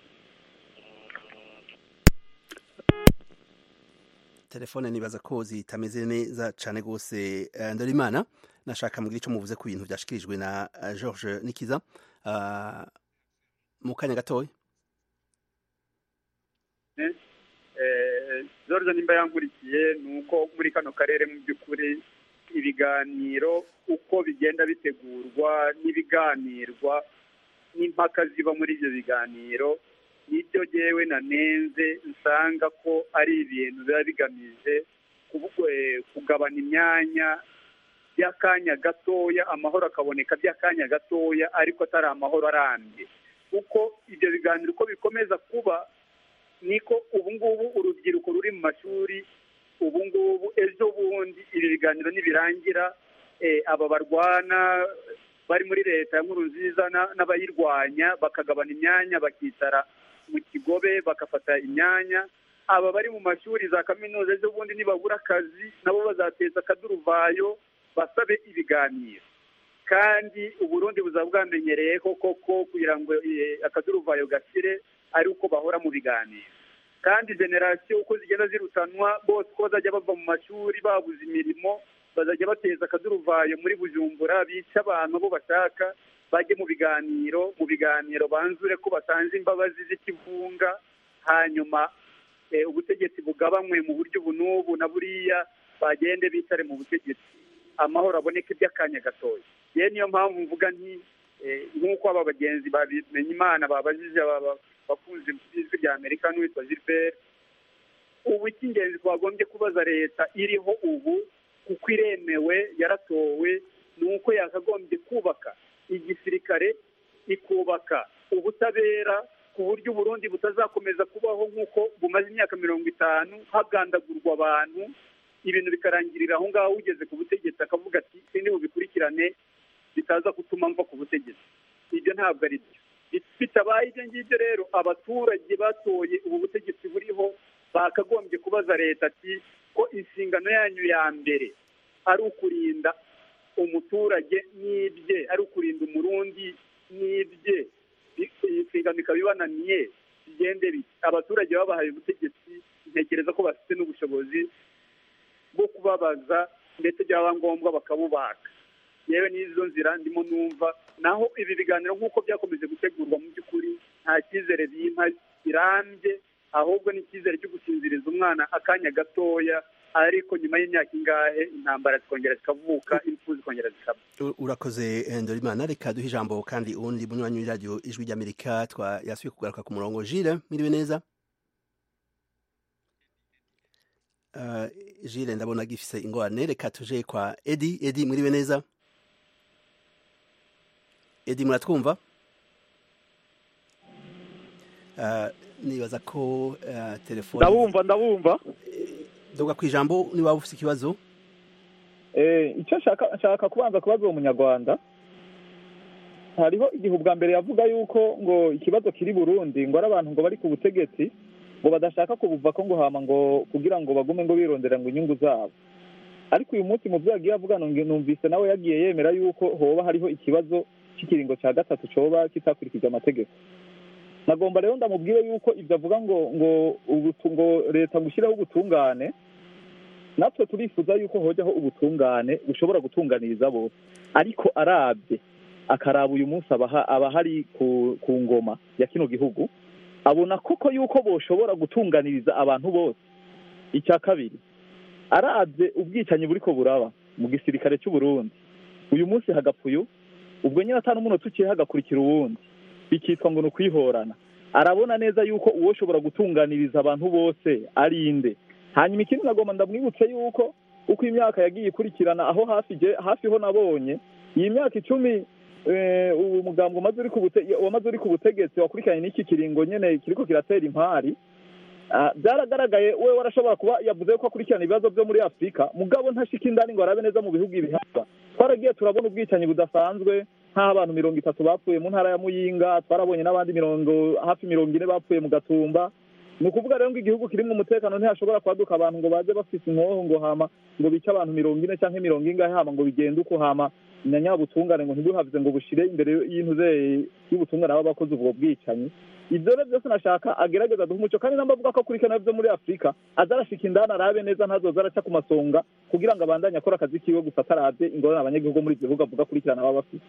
Telefone nibaza ko zitameze neza cyane gose. Uh, Ndorimana nashaka mugira ico muvuze ku bintu byashikirijwe na uh, George Nikiza uh, mu kanya gatoya. Eh, George nimba yangurikiye nuko muri kano karere mu by'ukuri ibiganiro uko bigenda bitegurwa n'ibiganirwa n'impaka ziba muri ibyo biganiro nibyo jewe nanenze nsanga ko ari ibintu biba bigamije kugabana imyanya by'akanya gatoya, amahoro akaboneka by'akanya gatoya ariko atari amahoro arambye. Kuko ibyo biganiro uko bikomeza kuba niko ubu ngubu urubyiruko ruri mu mashuri ubu ngubu ejo bundi ibi biganiro nibirangira aba barwana bari muri leta ya Nkurunziza n'abayirwanya bakagabana imyanya bakicara mu kigobe bakafata imyanya, aba bari mu mashuri za kaminuza ejo bundi nibabura akazi nabo bazateza akaduruvayo basabe ibiganiro. Kandi uburundi buzaba bwamenyereye koko ko kugira ngo akaduruvayo gashire ari uko bahora mu biganiro. Kandi generasiyo uko zigenda zirutanwa bose ko bazajya bava mu mashuri babuze imirimo bazajya bateza akaduruvayo muri Bujumbura bica abantu bo bashaka bajye mu biganiro mu biganiro banzure ko batanze imbabazi z'ikivunga, hanyuma e, ubutegetsi bugabanywe mu buryo bunubu na buriya bagende bitare mu butegetsi amahoro aboneke by'akanya gatoya. Ye niyo mpamvu mvuga nti nk'uko aba bagenzi babimenye Imana babajije aba bakunze Ijwi rya Amerika n'uwitwa Gilbert, ubu icy'ingenzi twagombye kubaza leta iriho ubu kuko iremewe yaratowe nuko yakagombye kubaka igisirikare ikubaka ubutabera ku buryo Burundi butazakomeza kubaho nk'uko bumaze imyaka mirongo itanu hagandagurwa abantu ibintu bikarangirira aho ngaho ugeze ku butegetsi akavuga ati sindi bubikurikirane bitaza gutuma mva ku butegetsi. Ibyo ntabwo ari byo. Bitabaye ibyo ngibyo rero abaturage batoye ubu butegetsi buriho bakagombye kubaza leta ati ko inshingano yanyu ya mbere ari ukurinda umuturage n'ibye, ari ukurinda umurundi n'ibye, inshingano ikabibananiye bigende biti. Abaturage babahaye ubutegetsi ntekereza ko bafite n'ubushobozi bwo kubabaza ndetse byaba ngombwa bakabubaka. Yewe n'izo nzira ndimo numva, naho ibi biganiro nk'uko byakomeje gutegurwa mu by'ukuri nta cyizere bimpa kirambye, ahubwo ni icyizere cyo gusinziriza umwana akanya gatoya, ariko nyuma y'imyaka ingahe intambara zikongera zikavuka, impfu zikongera zikaba. Urakoze Ndorimana, reka duhe ijambo kandi uwundi munywanyi w'iradiyo Ijwi rya Amerika twa yasubiye kugaruka ku murongo. Gilles, miriwe neza? Uh, Gilles ndabona gifise ingorane, reka tuje kwa Edi. Edi, muriwe neza? Edi, muratwumva? Uh, nibaza ko uh, telefone ndabumva ndabumva doga kwijambo ni waba ufite ikibazo. Eh, icyo shaka shaka kubanza kubaza uwo munyarwanda, hariho igihe ubwa mbere yavuga yuko ngo ikibazo kiri Burundi ngo ari abantu ngo bari ku butegetsi ngo badashaka kubuva ko ngo hama ngo kugira ngo bagume ngo birondera ngo inyungu zabo. Ariko uyu munsi mu byo yagiye avuga numvise nawe yagiye yemera yuko hoba hariho ikibazo cy'ikiringo cya gatatu coba kitakurikije amategeko. Nagomba rero ndamubwire yuko ibyo avuga ngo ngo ubutungo leta gushyiraho ubutungane, natwe turifuza yuko hojyaho ubutungane bushobora gutunganiriza bose, ariko arabye akaraba uyu munsi abaha abahari ku, ku ngoma ya kino gihugu abona koko yuko boshobora gutunganiriza abantu bose, icya kabiri arabye ubwicanyi buriko buraba mu gisirikare cy'u Burundi uyu munsi hagapfuye ubwo nyine atanu umunota uciye hagakurikira uwundi bikitwa ngo ni ukwihorana arabona neza yuko uwo ushobora gutunganiriza abantu bose ari inde. Hanyuma ikindi nagomba ndamwibutse yuko uko imyaka yagiye ikurikirana aho hafi je hafi ho nabonye iyi myaka icumi eh umugambo umaze uri ku wamaze uri ku butegetsi wakurikiranye n'iki kiringo nyene kiriko kiratera impari byaragaragaye we warashobora kuba yavuze ko akurikirana ibibazo byo muri Afrika mugabo ntashika indani ngo arabe neza mu bihugu ibihaba. Twaragiye turabona ubwicanyi budasanzwe nk'abantu mirongo itatu bapfuye mu ntara ya Muyinga, twarabonye n'abandi mirongo hafi mirongo ine bapfuye mu Gatumba. Ni ukuvuga rero ngo igihugu kirimo umutekano ntihashobora kwaduka abantu ngo baze bafise inkoho ngo hama ngo bice abantu mirongo ine canke mirongo ingahe hama ngo bigende uko hama na nyabutungane ngo ntibuhavize ngo bushire imbere y'intuze y'ubutungane aba bakoze ubwo bwicanyi. Ivyo rero byose nashaka agerageza duha umuco kandi nambavuga ko kurikana byo muri Afrika azarashika indana arabe neza ntazoza araca ku masonga kugira ngo abandanye akora akazi kiwe gusa ataravye ingorane abanyagihugu muri ivyo bihugu avuga kurikirana aba bafite.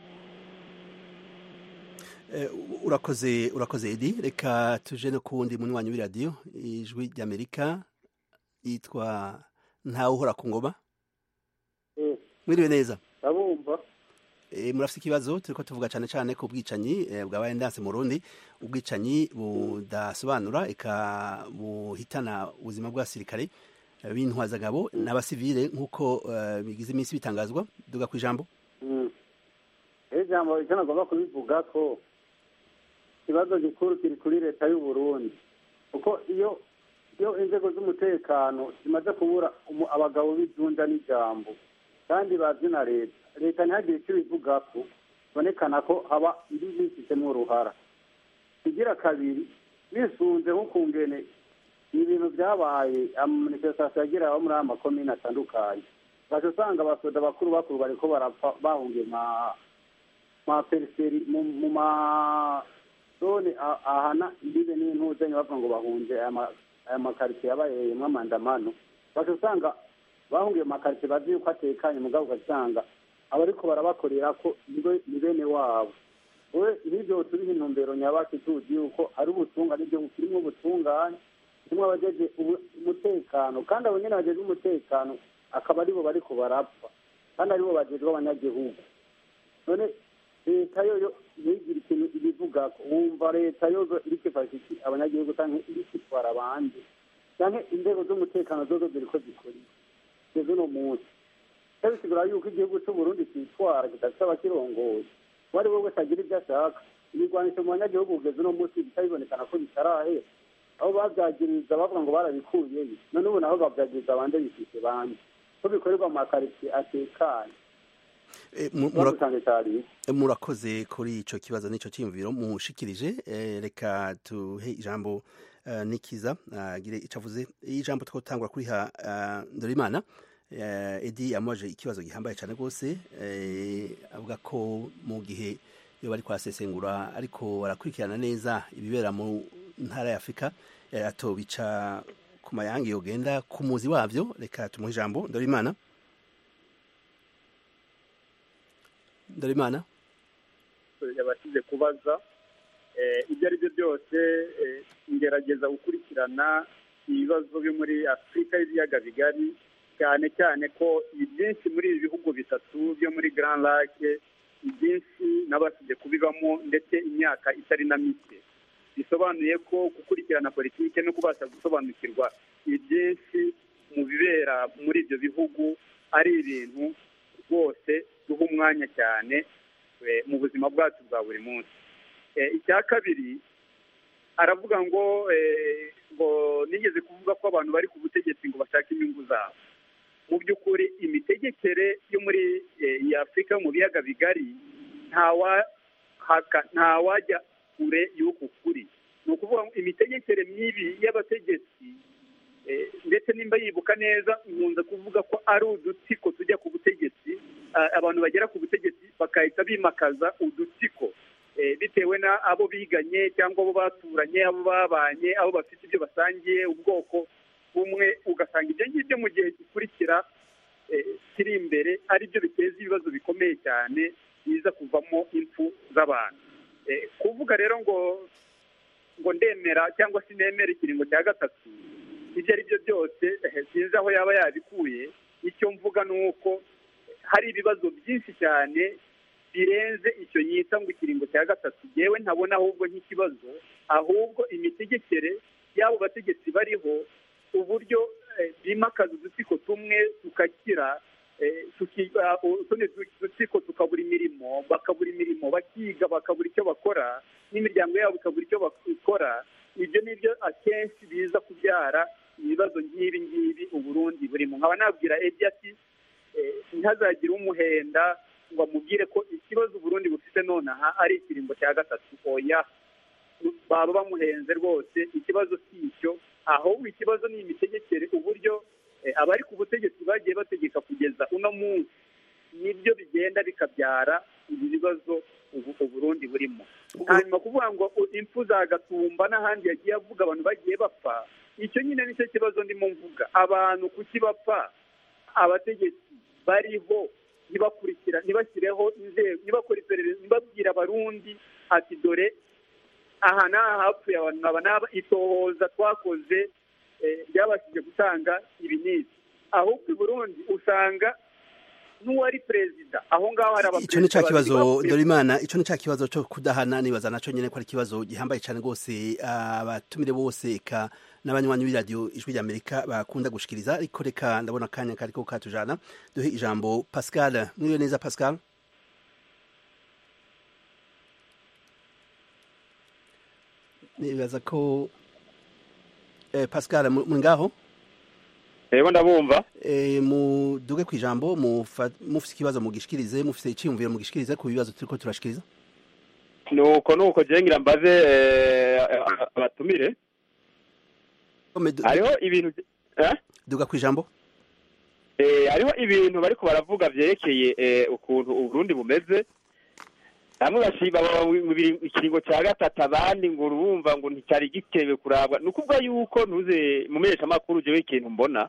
Uh, urakoze urakoze Edi, reka tuje no kuwundi munywanyi w'iradiyo ijwi ry'Amerika yitwa ntawe uhora ku ngoma. Mm. Mwiriwe neza. Abumva. E, murafite ikibazo turiko tuvuga cyane cyane ku bwicanyi e, bwabaye ndanse mu Burundi, ubwicanyi budasobanura eka buhitana ubuzima bw'abasirikare b'intwazagabo n'abasivile nk'uko uh, bigize iminsi bitangazwa. Duga ku ijambo. Mm. Ejambo icyo nagomba kubivuga ko ikibazo gikuru kiri kuri leta y'u Burundi kuko iyo iyo inzego z'umutekano zimaze kubura abagabo b'ijunja n'ijambo kandi bazi na leta leta ntihagire icyo bivuga ko bonekana ko haba indi zifitemo uruhara. Igira kabiri bisunze nk'ukungene ibintu byabaye amanifestation yagira aho muri amakomine atandukanye baje usanga abasoda bakuru bakuru bariko barapfa bahungiye ma ma periferi mu ma zone ahana imbibe n'intuze bavuga ngo bahunze aya makaritiye yabaye mu amandamano baje usanga bahungiye makaritiye bazi yuko atekanye mugabo ugasanga abariko barabakorera ko ni bene wabo. We n'ibyo turi intumbero nyabaki tuzi yuko ari ubutunga n'ibyo kirimo ubutungane kimwe abajeje umutekano kandi abo nyene bajeje umutekano akaba aribo bariko barapfa kandi aribo bajeje abanyagihugu. None leta yo yigira ikintu ibivuga ko wumva leta yo irike fasiki abanyagihugu canke irikitwara abandi canke inzego z'umutekano zozo ziriko zikora ivyo no munsi bisigura yuko igihugu cy'u Burundi cyitwara kidasaba kirongoye wari wowe tagira ibyo ashaka ibigwanisho mu banyagihugu kugeza uno munsi bitabibonekana ko bitarahera aho babyagiriza bavuga ngo barabikuyeyo none ubu naho babyagiriza abandi bifite bandi ko bikorerwa mu makaritiye atekanye. Murakoze kuri ico kibazo n'ico cyimviro mushikirije. Reka tuhe ijambo Nikiza agire icavuze ijambo twotangura kuri ha Ndorimana. Edi amoje ikibazo gihambaye cyane rwose avuga ko mu gihe iyo bari kwasesengura ariko barakurikirana neza ibibera mu ntara ya Afrika atobica ku mayangi yogenda ku muzi wavyo. Reka tumuhe ijambo Ndorimana. Ndarimana yabatize kubaza ibyo ari byo byose ngerageza gukurikirana ibibazo byo muri Afrika y'ibiyaga bigari cyane cyane ko ibyinshi muri ibi bihugu bitatu byo muri Grand Lake ibyinshi n'abasije kubibamo ndetse imyaka itari na mike bisobanuye ko gukurikirana politike no kubasha gusobanukirwa ibyinshi mu bibera muri ibyo bihugu ari ibintu rwose duha umwanya cyane mu buzima bwacu bwa buri munsi. Icya kabiri aravuga ngo ngo nigeze kuvuga ko abantu bari ku butegetsi ngo bashaka inyungu zabo. Mu by'ukuri imitegekere yo muri ya Afrika mu biyaga bigari ntawajya kure y'uku kuri. Ni ukuvuga imitegekere mibi y'abategetsi ndetse nimba yibuka neza nkunze kuvuga ko ari udutsiko tujya ku butegetsi abantu bagera ku butegetsi bakahita bimakaza udutsiko bitewe na abo biganye cyangwa abo baturanye abo babanye abo bafite ibyo basangiye ubwoko bumwe ugasanga ibyo ngibyo mu gihe gikurikira kiri imbere ari byo biteza ibibazo bikomeye cyane biza kuvamo impfu z'abantu. Kuvuga rero ngo ngo ndemera cyangwa se nemera ikiringo cya gatatu ibyo ari byo byose sinzi aho yaba yabikuye. Icyo mvuga ni uko hari ibibazo byinshi cyane birenze icyo yita ngo ikiringo cya gatatu. Yewe ntabona ahubwo nk'ikibazo, ahubwo imitegekere y'abo bategetsi bariho, uburyo bimakaza udutsiko tumwe tukakira, utundi dutsiko tukabura imirimo, bakabura imirimo, bakiga bakabura icyo bakora, n'imiryango yabo ikabura icyo bakora. Ibyo nibyo akenshi biza kubyara ibibazo nk'ibi ngibi Uburundi burimo. Nkaba nabwira Edi ati ntihazagire umuhenda ngo amubwire ko ikibazo Uburundi bufite nonaha ari ikiringo cya gatatu. Oya, baba bamuhenze rwose. Ikibazo si icyo, ahubwo ikibazo ni imitegekere, uburyo abari ku butegetsi bagiye bategeka kugeza uno munsi, nibyo bigenda bikabyara ibi bibazo Uburundi burimo. Hanyuma kuvuga ngo impfu za Gatumba n'ahandi yagiye avuga abantu bagiye bapfa, icyo nyine nicyo kibazo ndimo mvuga. Abantu kuki bapfa? Abategetsi bariho nibakurikira, nibashyireho inzego, nibakora iperereza, nibabwira abarundi ati dore aha n'aha hapfuye abantu aba n'aba, itohoza twakoze ryabashije gutanga ibi n'ibi. Ahubwo i Burundi usanga n'uwari perezida aho ngaho hari abaperezida. Icyo ni cya kibazo Dorimana, icyo ni cya kibazo cyo kudahana, nibaza naco nyene ko ari ikibazo gihambaye cyane rwose. Abatumire bose eka n'abanywanyi b'iradiyo Ijwi ry'Amerika bakunda gushikiriza, ariko reka ndabona akanya kariko katujana duhe ijambo Pascal. Mwiriwe neza Pascal? Nibaza ko eh, Pascal muri ngaho? Ego ndabumva. Eh, muduge ku ijambo, mufite ikibazo mugishikirize, mufite icyiyumviro mugishikirize ku bibazo turiko turashikiriza. Nuko nuko je ngira mbaze abatumire. Hariho ibintu eh duga ku ijambo. Eh hariho ibintu bariko baravuga vyerekeye ukuntu Uburundi bumeze. Bamwe bashiba ikiringo cya gatatu, abandi ngo urumva ngo nticyari gitewe kurabwa. Nukuvuga yuko ntuze mumenyesha makuru jewe ikintu mbona,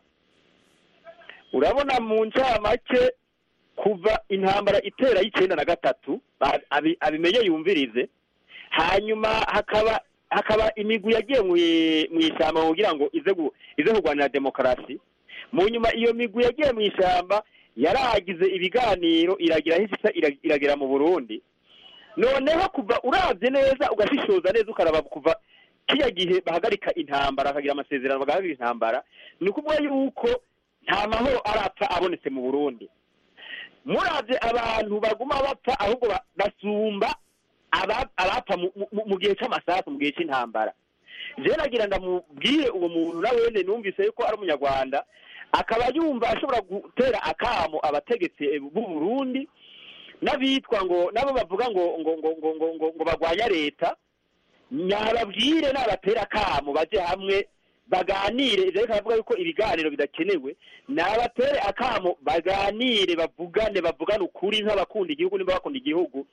urabona mu ncamake kuva intambara itera y'icenda na gatatu abimenye yumvirize, hanyuma hakaba hakaba imigwi yagiye mu ishyamba kugira ngo ize ize kurwanira demokarasi. Mu nyuma iyo migwi yagiye mu ishyamba yaragize ibiganiro, iragira hisa iragera mu Burundi. Noneho kuva uravye neza ugashishoza neza ukaraba kuva kiya gihe bahagarika intambara, akagira amasezerano bagahagarika intambara, ni ukuvuga yuko nta mahoro arapfa abonetse mu Burundi. Muravye abantu baguma bapfa, ahubwo basumba abapfa mu gihe c'amasasu, mu gihe c'intambara. Je nagira ndamubwire uwo muntu nawene numvise yuko ari umunyarwanda, akaba yumva ashobora gutera akamo abategetsi b'u Burundi n'abitwa ngo nabo bavuga ngo ngo ngo ngo ngo ngo ngo bagwanya leta, nyababwire n'abatera akamo baje hamwe baganire. Ivyo bikavuga yuko ibiganiro bidakenewe, n'abatere akamo baganire, bavugane bavugane ukuri nk'abakunda igihugu nimba bakunda igihugu,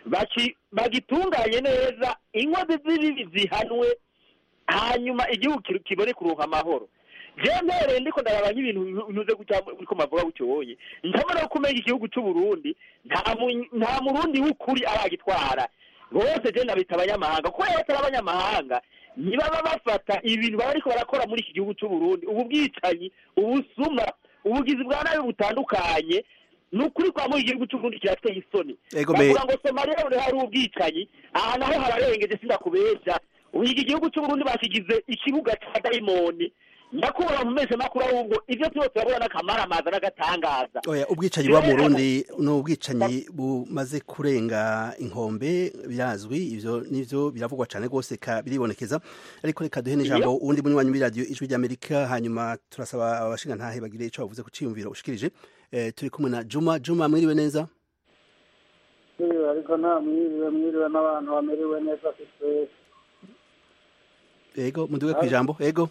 bagitunganye neza, inkozi z'ibibi zihanwe, hanyuma igihugu kibone kuronka amahoro. Jemere ndiko ndarabanye ibintu ntuze guko mavuga gucyoye, ntabona ko kumenya igihugu cy'u Burundi nta nta murundi w'ukuri aragitwara. Bose je nabita abanyamahanga, ko yatara abanyamahanga nibaba bafata ibintu bariko barakora muri iki gihugu cy'u Burundi, ubu bwicanyi, ubusuma, ubugizi bwa nabi butandukanye. Nukuri kwa mu igihugu cy'u Burundi kirateye isoni. Bavuga ngo Somalia uri hari ubwicanyi, aha naho hararengeje sindakubesha. Ubu iki gihugu cy'u Burundi bashigize ikibuga cya Diamond. Nakubona mumeze makuru ahubwo ivyo byose babona n'akamara amaza n'agatangaza. Oya, ubwicanyi bwa Burundi no ubwicanyi bumaze kurenga inkombe birazwi, ivyo nivyo biravugwa cyane gose ka biribonekeza. Ariko reka duhe n'ijambo undi munywanyi wa radio Ijwi ry'Amerika, hanyuma turasaba abashinga ntahe bagire ico bavuze ku ciyumviro ushikirije. Eh, turi kumwe na Juma. Juma, mwiriwe neza? Mwiriwe, ariko nta mwiriwe mwiriwe n'abantu bameriwe neza twese. Ego, muduge ku ijambo. Ego.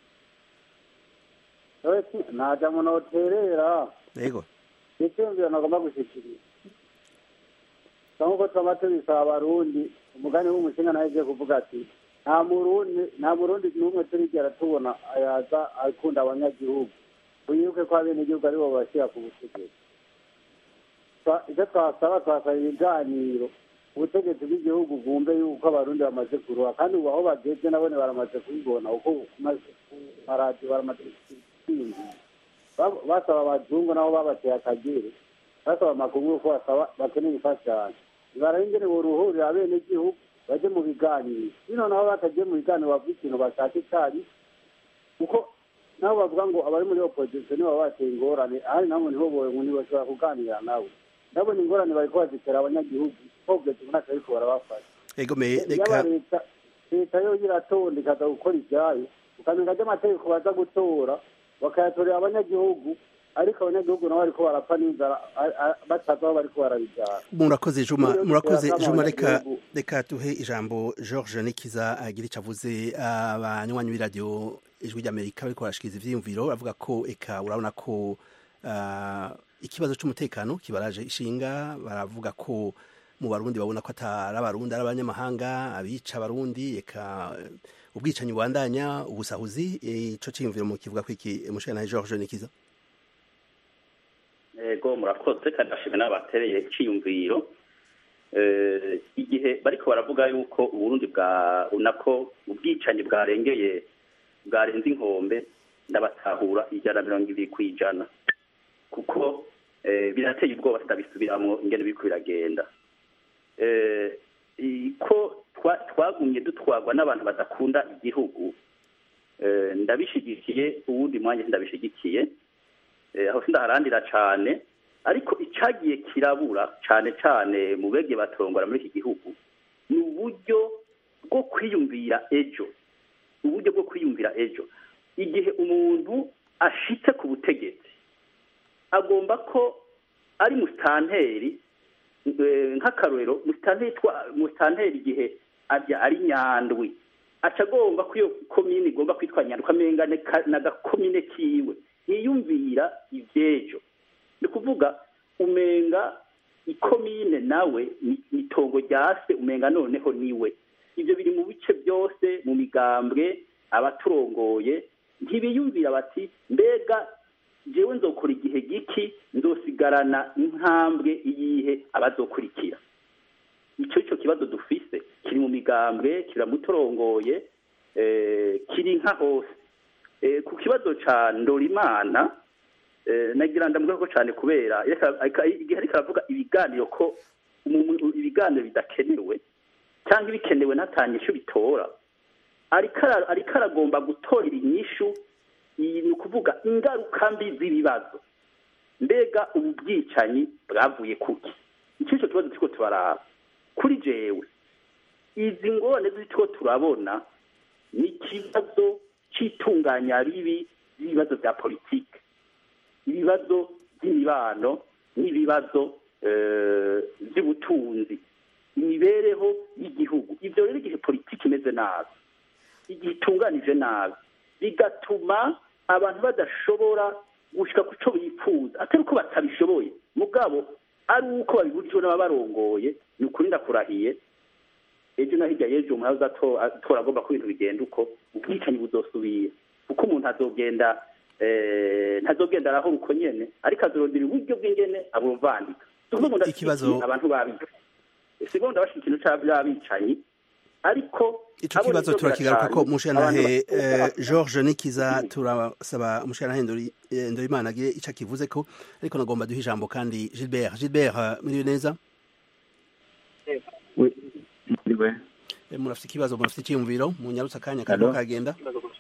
Naja munoterera. Yego. Icyumviro nagomba gushikiriza. Sanko twamate bisaba Abarundi, umugani w'umushinga naje kuvuga ati nta murundi nta murundi n'umwe turigera tubona ayaza akunda abanyagihugu. Uyuke kwa bene igihugu ari bo bashira ku butegetsi. Icyo twasaba twasaba ibiganiro, ubutegetsi bw'igihugu abenegihugu bumve yuko abarundi bamaze kuruha kandi ubu aho bageze nabone baramaze kubibona kuko ku maradiyo baramaze kubyumva basaba abazungu nabo babateye akagere basaba amakungu ko basaba bakeneye imfashanyo barahingere boruhurira abenegihugu baje mu biganiro bino nabo batagiye mu biganiro bavuga ikintu bashaka icari kuko nabo bavuga ngo abari muri opposition nibo bateye ingorane ahari namwe nibo boye ngo ntibashobora kuganira nawe ndabona ingorane bariko bazitera abanyagihugu pobwe tubonaka ariko barabafasha egomeye reka leta yo iratonda ikaza gukora ibyayo ukamenga ry'amategeko baza gutora bakayatorera abanyagihugu ariko abanyagihugu nabo bariko barapfa n'inzara batazi aho bariko barabijyana. Murakoze Juma, murakoze Juma, reka reka tuhe ijambo George Nikiza agira ico avuze. Abanywanyi b'iradio Ijwi ry'Amerika bariko barashikiriza ivyiyumviro bavuga ko eka urabona ko uh, ikibazo c'umutekano kibaraje ishinga, baravuga ko mu Barundi babona ko atari Abarundi ari abanyamahanga abica Abarundi, eka ubwicanyi bwandanya ubusahuzi. Ico ciyumviro mu kivuga ko iki mushana George Nikiza? Ego murakoze kandi ashimwe n'abatereye ciyumviro. Eh igihe bariko baravuga yuko Uburundi bwa unako ubwicanyi bwarengeye bwarenze inkombe, ndabatahura ijana mirongo ibiri kwijana kuko eh birateye ubwoba ndabisubiramwo ingene biriko biragenda. Eh ko twagumye dutwagwa n'abantu badakunda igihugu, eh ndabishigikiye ubundi mwanya ndabishigikiye, eh aho sindaharandira cane, ariko icagiye kirabura cane cane mu bege batongora muri iki gihugu ni uburyo bwo kwiyumvira ejo, uburyo bwo kwiyumvira ejo. Igihe umuntu ashitse ku butegetsi agomba ko ari mustanteri, nk'akarorero mustanteri twa mustanteri igihe ajya ari Nyandwi aca agomba ko iyo komine igomba kwitwa Nyandwi kamengane na gakomine kiwe, yiyumvira ivyejo. Ni kuvuga umenga ikomine nawe nitongo ryase, umenga noneho niwe. Ivyo biri mu bice byose, mu migambwe abaturongoye ntibiyumvira bati mbega jewe nzokora igihe giki, nzosigarana intambwe iyihe abazokurikira. Ico ico kibazo dufise kiri mu migambwe, kira mutorongoye, eh kiri nka hose. Eh ku kibazo ca Ndorimana, eh nagira ndamuga ko cyane kubera igihe ariko aravuga ibiganiro ko ibiganiro bidakenewe cyangwa ibikenewe ntatanyishu bitora, ariko aragomba gutorera inyishu, ni ukuvuga ingaruka mbi z'ibibazo. Mbega ubu bwicanyi bwavuye kuki? Icyo cyo kibazo turiko turaraba kuri jewe, izi ngorane z'icyo turabona ni ikibazo c'itunganya ribi ibibazo bya politike, ibibazo by'imibano n'ibibazo by'ubutunzi, imibereho y'igihugu. Ivyo rero igihe politiki imeze nabi, igihe itunganije nabi, bigatuma abantu badashobora gushika ku cyo bifuza, atari uko batabishoboye mugabo ari uko babiburijwe n'ababarongoye. Ni ukuri ndakurahiye ejo na hirya y'ejo umuhaza atora agomba ko ibintu bigenda uko, ubwicanyi buzosubira kuko umuntu azogenda eh ntazogenda araho uko nyene, ariko azorondera uburyo bw'ingene abuvandika. Ikibazo abantu babika sigo ndabashika ikintu cy'abicanyi, ariko ico kibazo turakigaruka ko mushanahe George Nikiza. Turasaba mushanahe Ndorimana agire ico kivuze ko, ariko nagomba duha ijambo kandi Gilbert. Gilbert muri neza? Oui, ndiwe. Murafite ikibazo, murafite icyumviro, mu nyarutsa kanya kandi kagenda.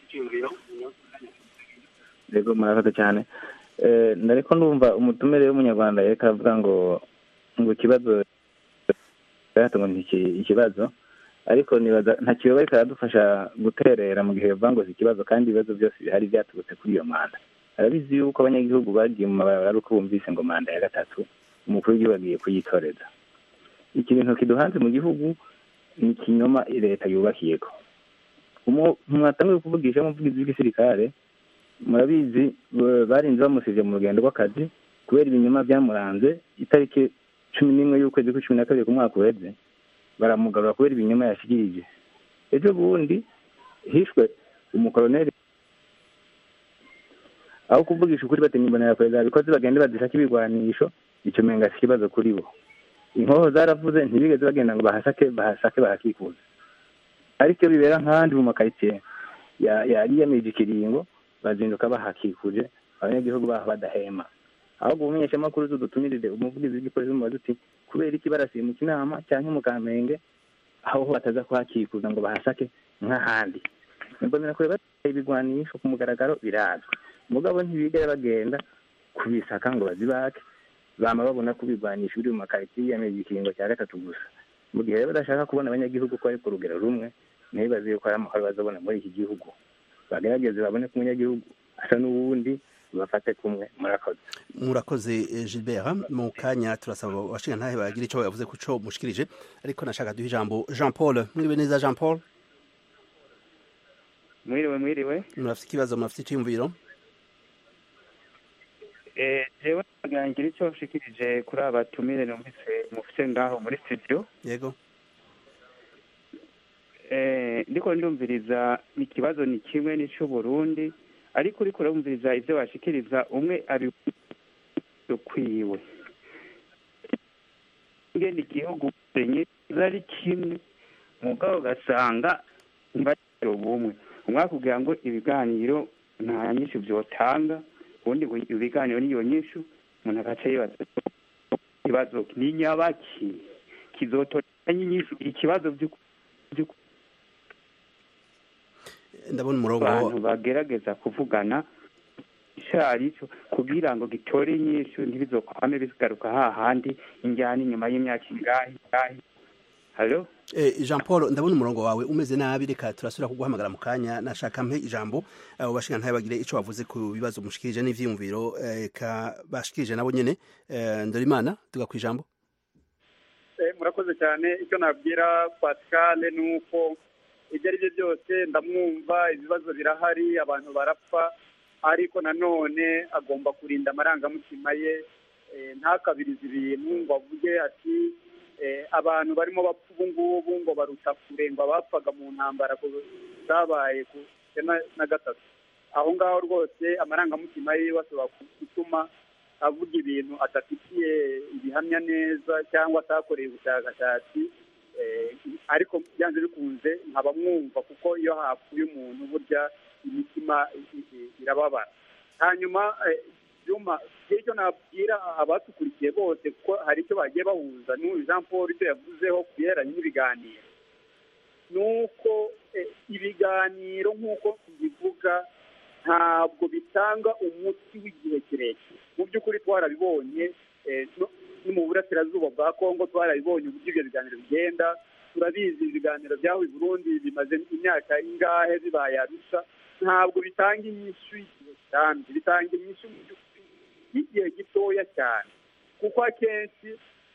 Yego murakoze cyane. Eh nariko ndumva umutumire w'umunyarwanda yereka avuga ngo ngo kibazo yatango niki ikibazo, ariko nibaza nta kibazo ariko aradufasha guterera mu gihe bavuga ngo ikibazo kandi ibibazo byose bihari byatubutse kuri iyo manda. Arabizi yuko abanyagihugu bagiye mu mabarabara ari uko bumvise ngo manda ya gatatu umukuru w'igihugu agiye kuyitoreza. Ikintu kiduhanze mu gihugu ni kinyoma leta yubakiyeko. Mwatangiye kuvugisha muvugizi w'igisirikare, murabizi barinze bamusije mu rugendo rw'akazi kubera ibinyoma byamuranze. Itariki cumi n'imwe y'ukwezi kwa cumi na kabiri ku mwaka uheze baramugarura kubera ibinyoma yashikirije. Ejo bundi hishwe umukoloneli, aho kuvugisha ukuri batemye imbona ya perezida bikoze bagende badishaka ibigwanisho, icyo menga kibazo kuri bo. inkoho zaravuze ntibigeze bagenda ngo bahasake bahasake bahakikuza ariko iyo bibera nk'ahandi mu makaritsiye yariyemeje ikiringo bazinduka bahakikuje abanyagihugu baho badahema ahubwo umenyeshamakuru tudutumirire umuvugizi w'igipolisi mu baduti kubera iki barasimuka inama cyangwa mu Kamenge aho bataza kuhakikuza ngo bahasake nk'ahandi mbonera kure bateye ibigwanisho ku mugaragaro birazwi mugabo ntibigere bagenda kubisaka ngo bazibake bama babona kubigwanisha biri mu makaritsiye yameje ikiringo cya gatatu gusa mu gihe badashaka kubona abanyagihugu ko ari ku rugero rumwe ntibaze yuko ari amahoro bazabona muri iki gihugu bagerageze babone ku munyagihugu asa n'uwundi bafate kumwe murakoze murakoze Gilbert mu kanya turasaba washinga ntahe bagira icyo yavuze ku cyo mushikirije ariko nashaka duha ijambo Jean Paul mwiriwe neza Jean Paul mwiriwe mwiriwe murafite ikibazo murafite icyumviro eh jewe nagangira icyo nshikirije kuri abatumire numvise mufite ngaho muri studio yego eh ndiko ndumviriza ikibazo ni kimwe n'icyo Burundi ariko uriko urumviriza ivyo bashikiriza umwe ari kwiwe ngende igihugu penye zari kimwe mugabo gasanga mbatero bumwe umwaka kugira ngo ibiganiro nta nyinshi byotanga ubundi ngo ibiganiro niyo nyinshi umuntu agace yibaza ikibazo ni nyabaki kizotora nyinshi ikibazo by'uko ndabona umurongo abantu bagerageza kuvugana ishari cyo kugira ngo gitore nyinshi ntibizokwame bigaruka hahandi injyana inyuma y'imyaka ingahe ingahe Hello eh Jean Paul ndabona umurongo wawe umeze nabi reka turasubira kuguhamagara mu kanya nashaka mpe ijambo abo bashinga ntaye bagire ico bavuze ku bibazo mushikirije n'ivyumviro eh, ka bashikirije nabo nyene eh, Ndorimana tuga ku ijambo eh murakoze cyane icyo nabwira Pascal nuko ibyo ari byo byose ndamwumva ibibazo birahari abantu barapfa ariko nanone agomba kurinda amarangamutima ye ntakabiriza ibintu ngo avuge ati abantu barimo bapfa ubu ngubu ngo baruta kure ngo abapfaga mu ntambara zabaye ku na gatatu aho ngaho rwose amarangamutima ye ashobora gutuma avuga ibintu adafitiye ibihamya neza cyangwa atakoreye ubushakashatsi ariko byanze bikunze nkaba mwumva kuko iyo hapfuye umuntu burya imitima irababara hanyuma byuma icyo nabwira abatukurikiye bose kuko hari icyo bagiye bahuza n'uyu Jean Paul icyo yavuzeho ku bihereranye n'ibiganiro nuko ibiganiro nk'uko tubivuga ntabwo bitanga umuti w'igihe kirekire mu by'ukuri twarabibonye no mu burasirazuba bwa Kongo twarabibonye uburyo ibyo biganiro bigenda turabizi ibiganiro byaho i Burundi bimaze imyaka ingahe bibaye Arusha ntabwo bitanga inyishu y'igihe kirambye bitanga inyishu y'igihe gitoya cyane kuko akenshi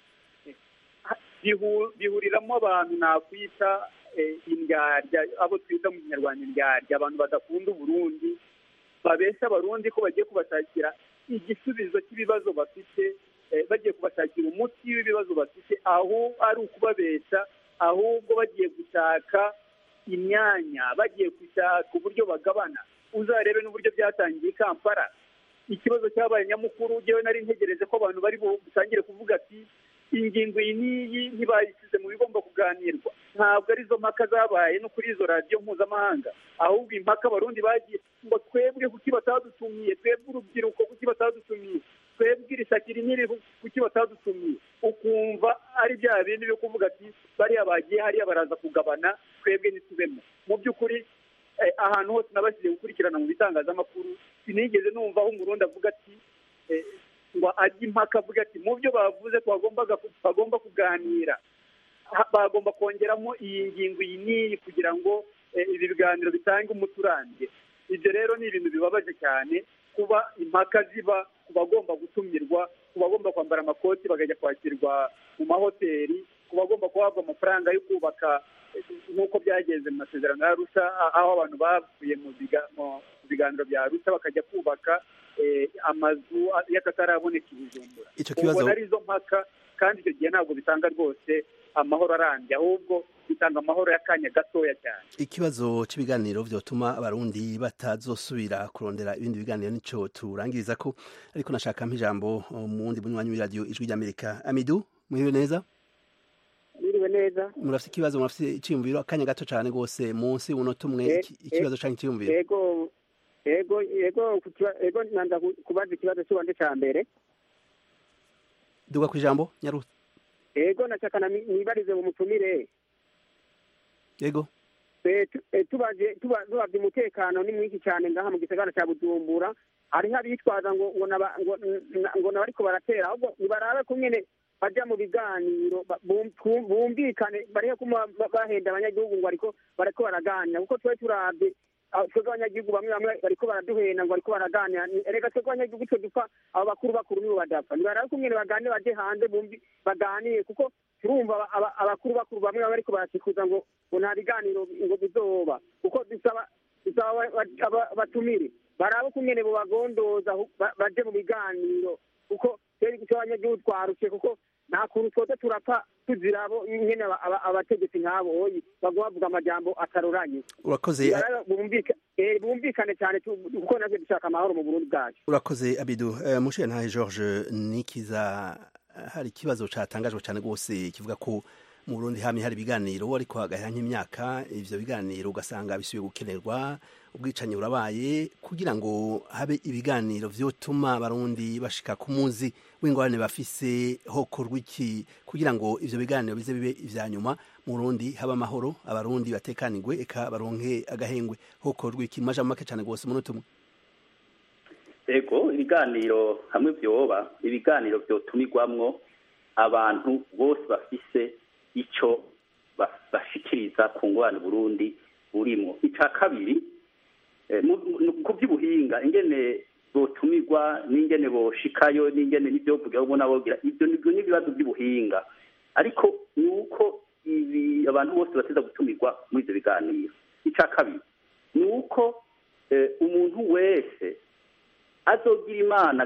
bihuriramo abantu nakwita indyarya abo twita mu kinyarwanda indyarya abantu badakunda Uburundi babesha abarundi ko bagiye kubashakira igisubizo cy'ibibazo bafite bagiye kubashakira umuti w'ibibazo bafite aho ari ukubabesha ahubwo bagiye gushaka imyanya bagiye gushaka uburyo bagabana uzarebe n'uburyo byatangiye i Kampala ikibazo cyabaye nyamukuru ugewe nari ntegereje ko abantu bari butangire kuvuga ati ingingo iyi n'iyi ntibayishyize mu bigomba kuganirwa ntabwo arizo mpaka zabaye no kuri izo radiyo mpuzamahanga ahubwo impaka abarundi bagiye ngo twebwe kuki batadutumiye twebwe urubyiruko kuki batadutumiye twebwe iri shyaka iri n'iri kuki batadutumiye ukumva ari bya bindi byo kuvuga ati bariya bagiye hariya baraza kugabana twebwe ntitubemo mu by'ukuri ahantu hose nabashyize gukurikirana mu bitangazamakuru sinigeze numva aho umurundi avuga ati ngo ajye impaka avuga ati mu byo bavuze twagombaga bagomba kuganira bagomba kongeramo iyi ngingo iyi n'iyi kugira ngo ibi biganiro bitange umuti urambye ibyo rero ni ibintu bibabaje cyane kuba impaka ziba ku bagomba gutumirwa ku bagomba kwambara amakoti bakajya kwakirwa mu mahoteli ku bagomba guhabwa amafaranga yo kubaka nk'uko byagenze mu masezerano ya Arusha aho abantu bavuye mu biganiro bya Arusha bakajya kubaka amazu y'akataraboneka i Bujumbura ubwo ari izo mpaka kandi icyo gihe ntabwo bitanga rwose amahoro arambye ahubwo bitanga amahoro y'akanya gatoya cyane ikibazo cy'ibiganiro byotuma abarundi batazosubira kurondera ibindi biganiro nicyo turangiriza ko ariko nashaka ijambo mu wundi munywanyi w'iradiyo ijwi ry'Amerika Amidou mwiriwe neza mwiriwe neza murafite ikibazo murafite iciyumviro akanya gato cyane rwose munsi umunota umwe ikibazo cyangwa iciyumviro yego yego yego yego nanda kubaza ikibazo cy'uwande cya mbere duga ku ijambo nyaruta yego nashaka nibarize mu mutumire yego tubaje tubavye umutekano ni mwinshi cyane ngaha mu gisagara cya Bujumbura hariho abitwaza ngo ngo ngo nabariko baratera ahubwo nibarabe kumwene baja mu biganiro bumvikane bariho kuma bahenda abanyagihugu ngo ariko bariko baraganira kuko twe turavye twebwe abanyagihugu bamwe bamwe bariko baraduhena ngo bariko baraganira erega twebwe abanyagihugu twe dupfa abo bakuru bakuru nibo badapfa nibarabe kumwene baganire baje hanze bumvi baganire kuko turumva abakuru bakuru bamwe bamwe bariko barashikuza ngo ngo nta biganiro ngo bizoba kuko bisaba bisaba batumire barabe kumwene bo bagondoza baje mu biganiro kuko twebwe icyo abanyagihugu twarushe kuko nta kuntu twose turapfa tuzira abo nyene abategetsi nk'abo oyi baguma bavuga amajambo ataroranye urakoze bumvikane cyane kuko natwe dushaka amahoro mu Burundi bwacu urakoze Abidou mushe ntahe George Nikiza hari ikibazo catangajwe cyane rwose kivuga ko mu Burundi hamwe hari ibiganiro ariko hagahera nk'imyaka ivyo biganiro ugasanga bisubiye gukenerwa ubwicanyi burabaye kugira ngo habe ibiganiro vyotuma abarundi bashika ku muzi w'ingorane bafise hokorwa iki kugira ngo ivyo biganiro bize bibe ivya nyuma mu Burundi haba amahoro abarundi batekanirwe eka baronke agahengwe hokorwa iki maja make cyane rwose umunota umwe ego ibiganiro hamwe vyoba ibiganiro vyotumirwamwo abantu bose bafise ico bashikiriza ku ngorane Burundi burimo ica kabiri ku by'ubuhinga ingene botumirwa n'ingene boshikayo n'ingene n'ibyo vuga ubona bogira ibyo nibyo n'ibibazo by'ubuhinga ariko nuko ibi abantu bose bateza gutumirwa muri ibyo biganiro ica kabiri nuko umuntu wese azogira imana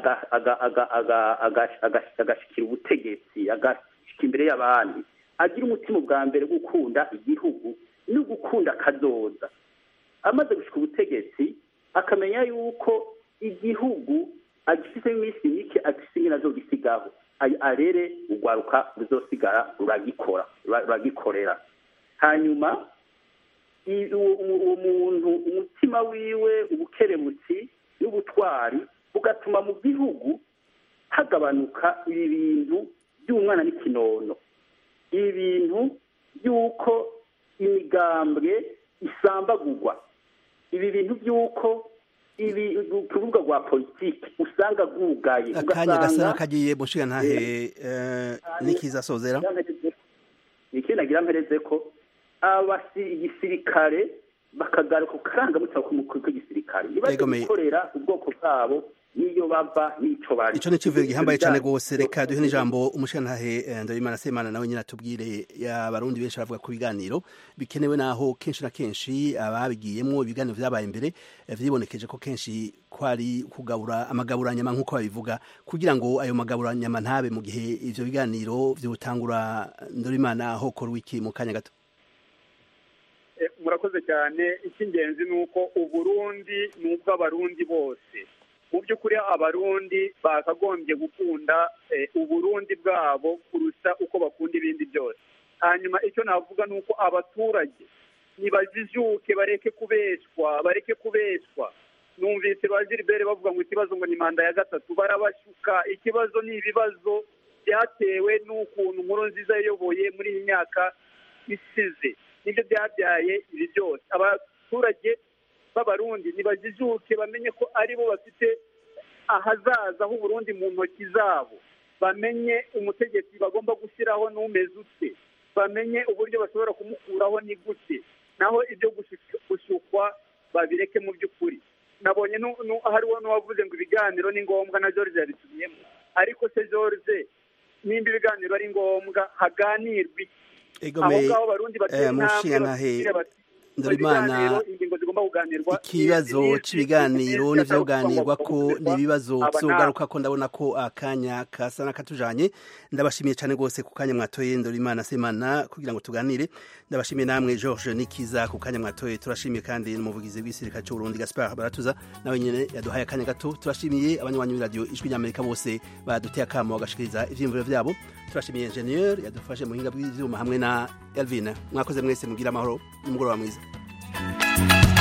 agashikira ubutegetsi agashika imbere y'abandi agira umutima bwa mbere gukunda igihugu no gukunda kazoza amaze gushika ubutegetsi akamenya yuko igihugu agifite iminsi mike agifite ingene azogisigaho arere urwaruka ruzosigara ruragikora ruragikorera hanyuma uwo muntu umutima wiwe ubukerebutsi n'ubutwari bugatuma mu gihugu hagabanuka ibi bintu by'umwana n'ikinono ibi bintu by'uko imigambwe isambagurwa ibi bintu by'uko ibi urubuga rwa politiki usanga rwugaye akanya gasa kagiye mushiga ntahe Nikiza sozera ikindi nagira mpereze ko abasirikare bakagaruka ku karangamutima k'igisirikare nibaje gukorera ubwoko bwabo niyo bava nico bari ico ni kivuye gihambaye cyane gose reka duhe n'ijambo umushantahe Ndabimana Semana nawe nyina tubwire ya barundi benshi bavuga ku biganiro bikenewe naho kenshi na kenshi ababigiyemo ibiganiro vyabaye imbere vyibonekeje ko kenshi kwari kugabura amagaburanyama nk'uko babivuga kugira ngo ayo magaburanyama ntabe mu gihe ivyo biganiro vyotangura Ndabimana hokorwa iki mu kanya gato murakoze cyane icy'ingenzi ni uko uburundi ni ubw'abarundi bose mu by'ukuri abarundi bakagombye gukunda uburundi bwabo kurusha uko bakunda ibindi byose hanyuma icyo navuga ni uko abaturage nibajijuke bareke kubeshwa bareke kubeshwa numvise ba Gilbert bavuga ngo ikibazo ngo ni manda ya gatatu barabashuka ikibazo ni ibibazo byatewe n'ukuntu Nkurunziza yayoboye muri iyi myaka isize nibyo byabyaye ibi byose abaturage b'abarundi nibajijuke bamenye ko ari bo bafite ahazaza h'uburundi mu ntoki zabo bamenye umutegetsi bagomba gushyiraho n'umeze ute bamenye uburyo bashobora kumukuraho ni gute naho ibyo gushukwa babireke mu by'ukuri nabonye hariho n'uwavuze ngo ibiganiro ni ngombwa na George yabitubiyemo ariko se George nimba ibiganiro ari ngombwa haganirwe aho ngaho barundi bateye intambwe Ndorimana ingingo zigomba kuganirwa ikibazo c'ibiganiro n'ivyo kuganirwa ko n'ibibazo vyogaruka ko ndabona ko akanya kasa nakatujanye ndabashimiye cyane gose ku kanya mwatoye Ndorimana Semana kugira ngo tuganire ndabashimiye namwe George Nikiza ku kanya mwatoye turashimiye kandi n'umuvugizi w'isirikare cy'u Burundi Gaspard Baratuza nawe nyene yaduhaye akanya gato turashimiye abanywanyi radio ijwi ry'Amerika bose baduteye akamo bagashikiriza ivyimviro vyabo turashimiye ingenieur yadufashe mu hinga bw'ivyuma hamwe na Elvina mwakoze mwese mugira amahoro n'umugoroba mwiza.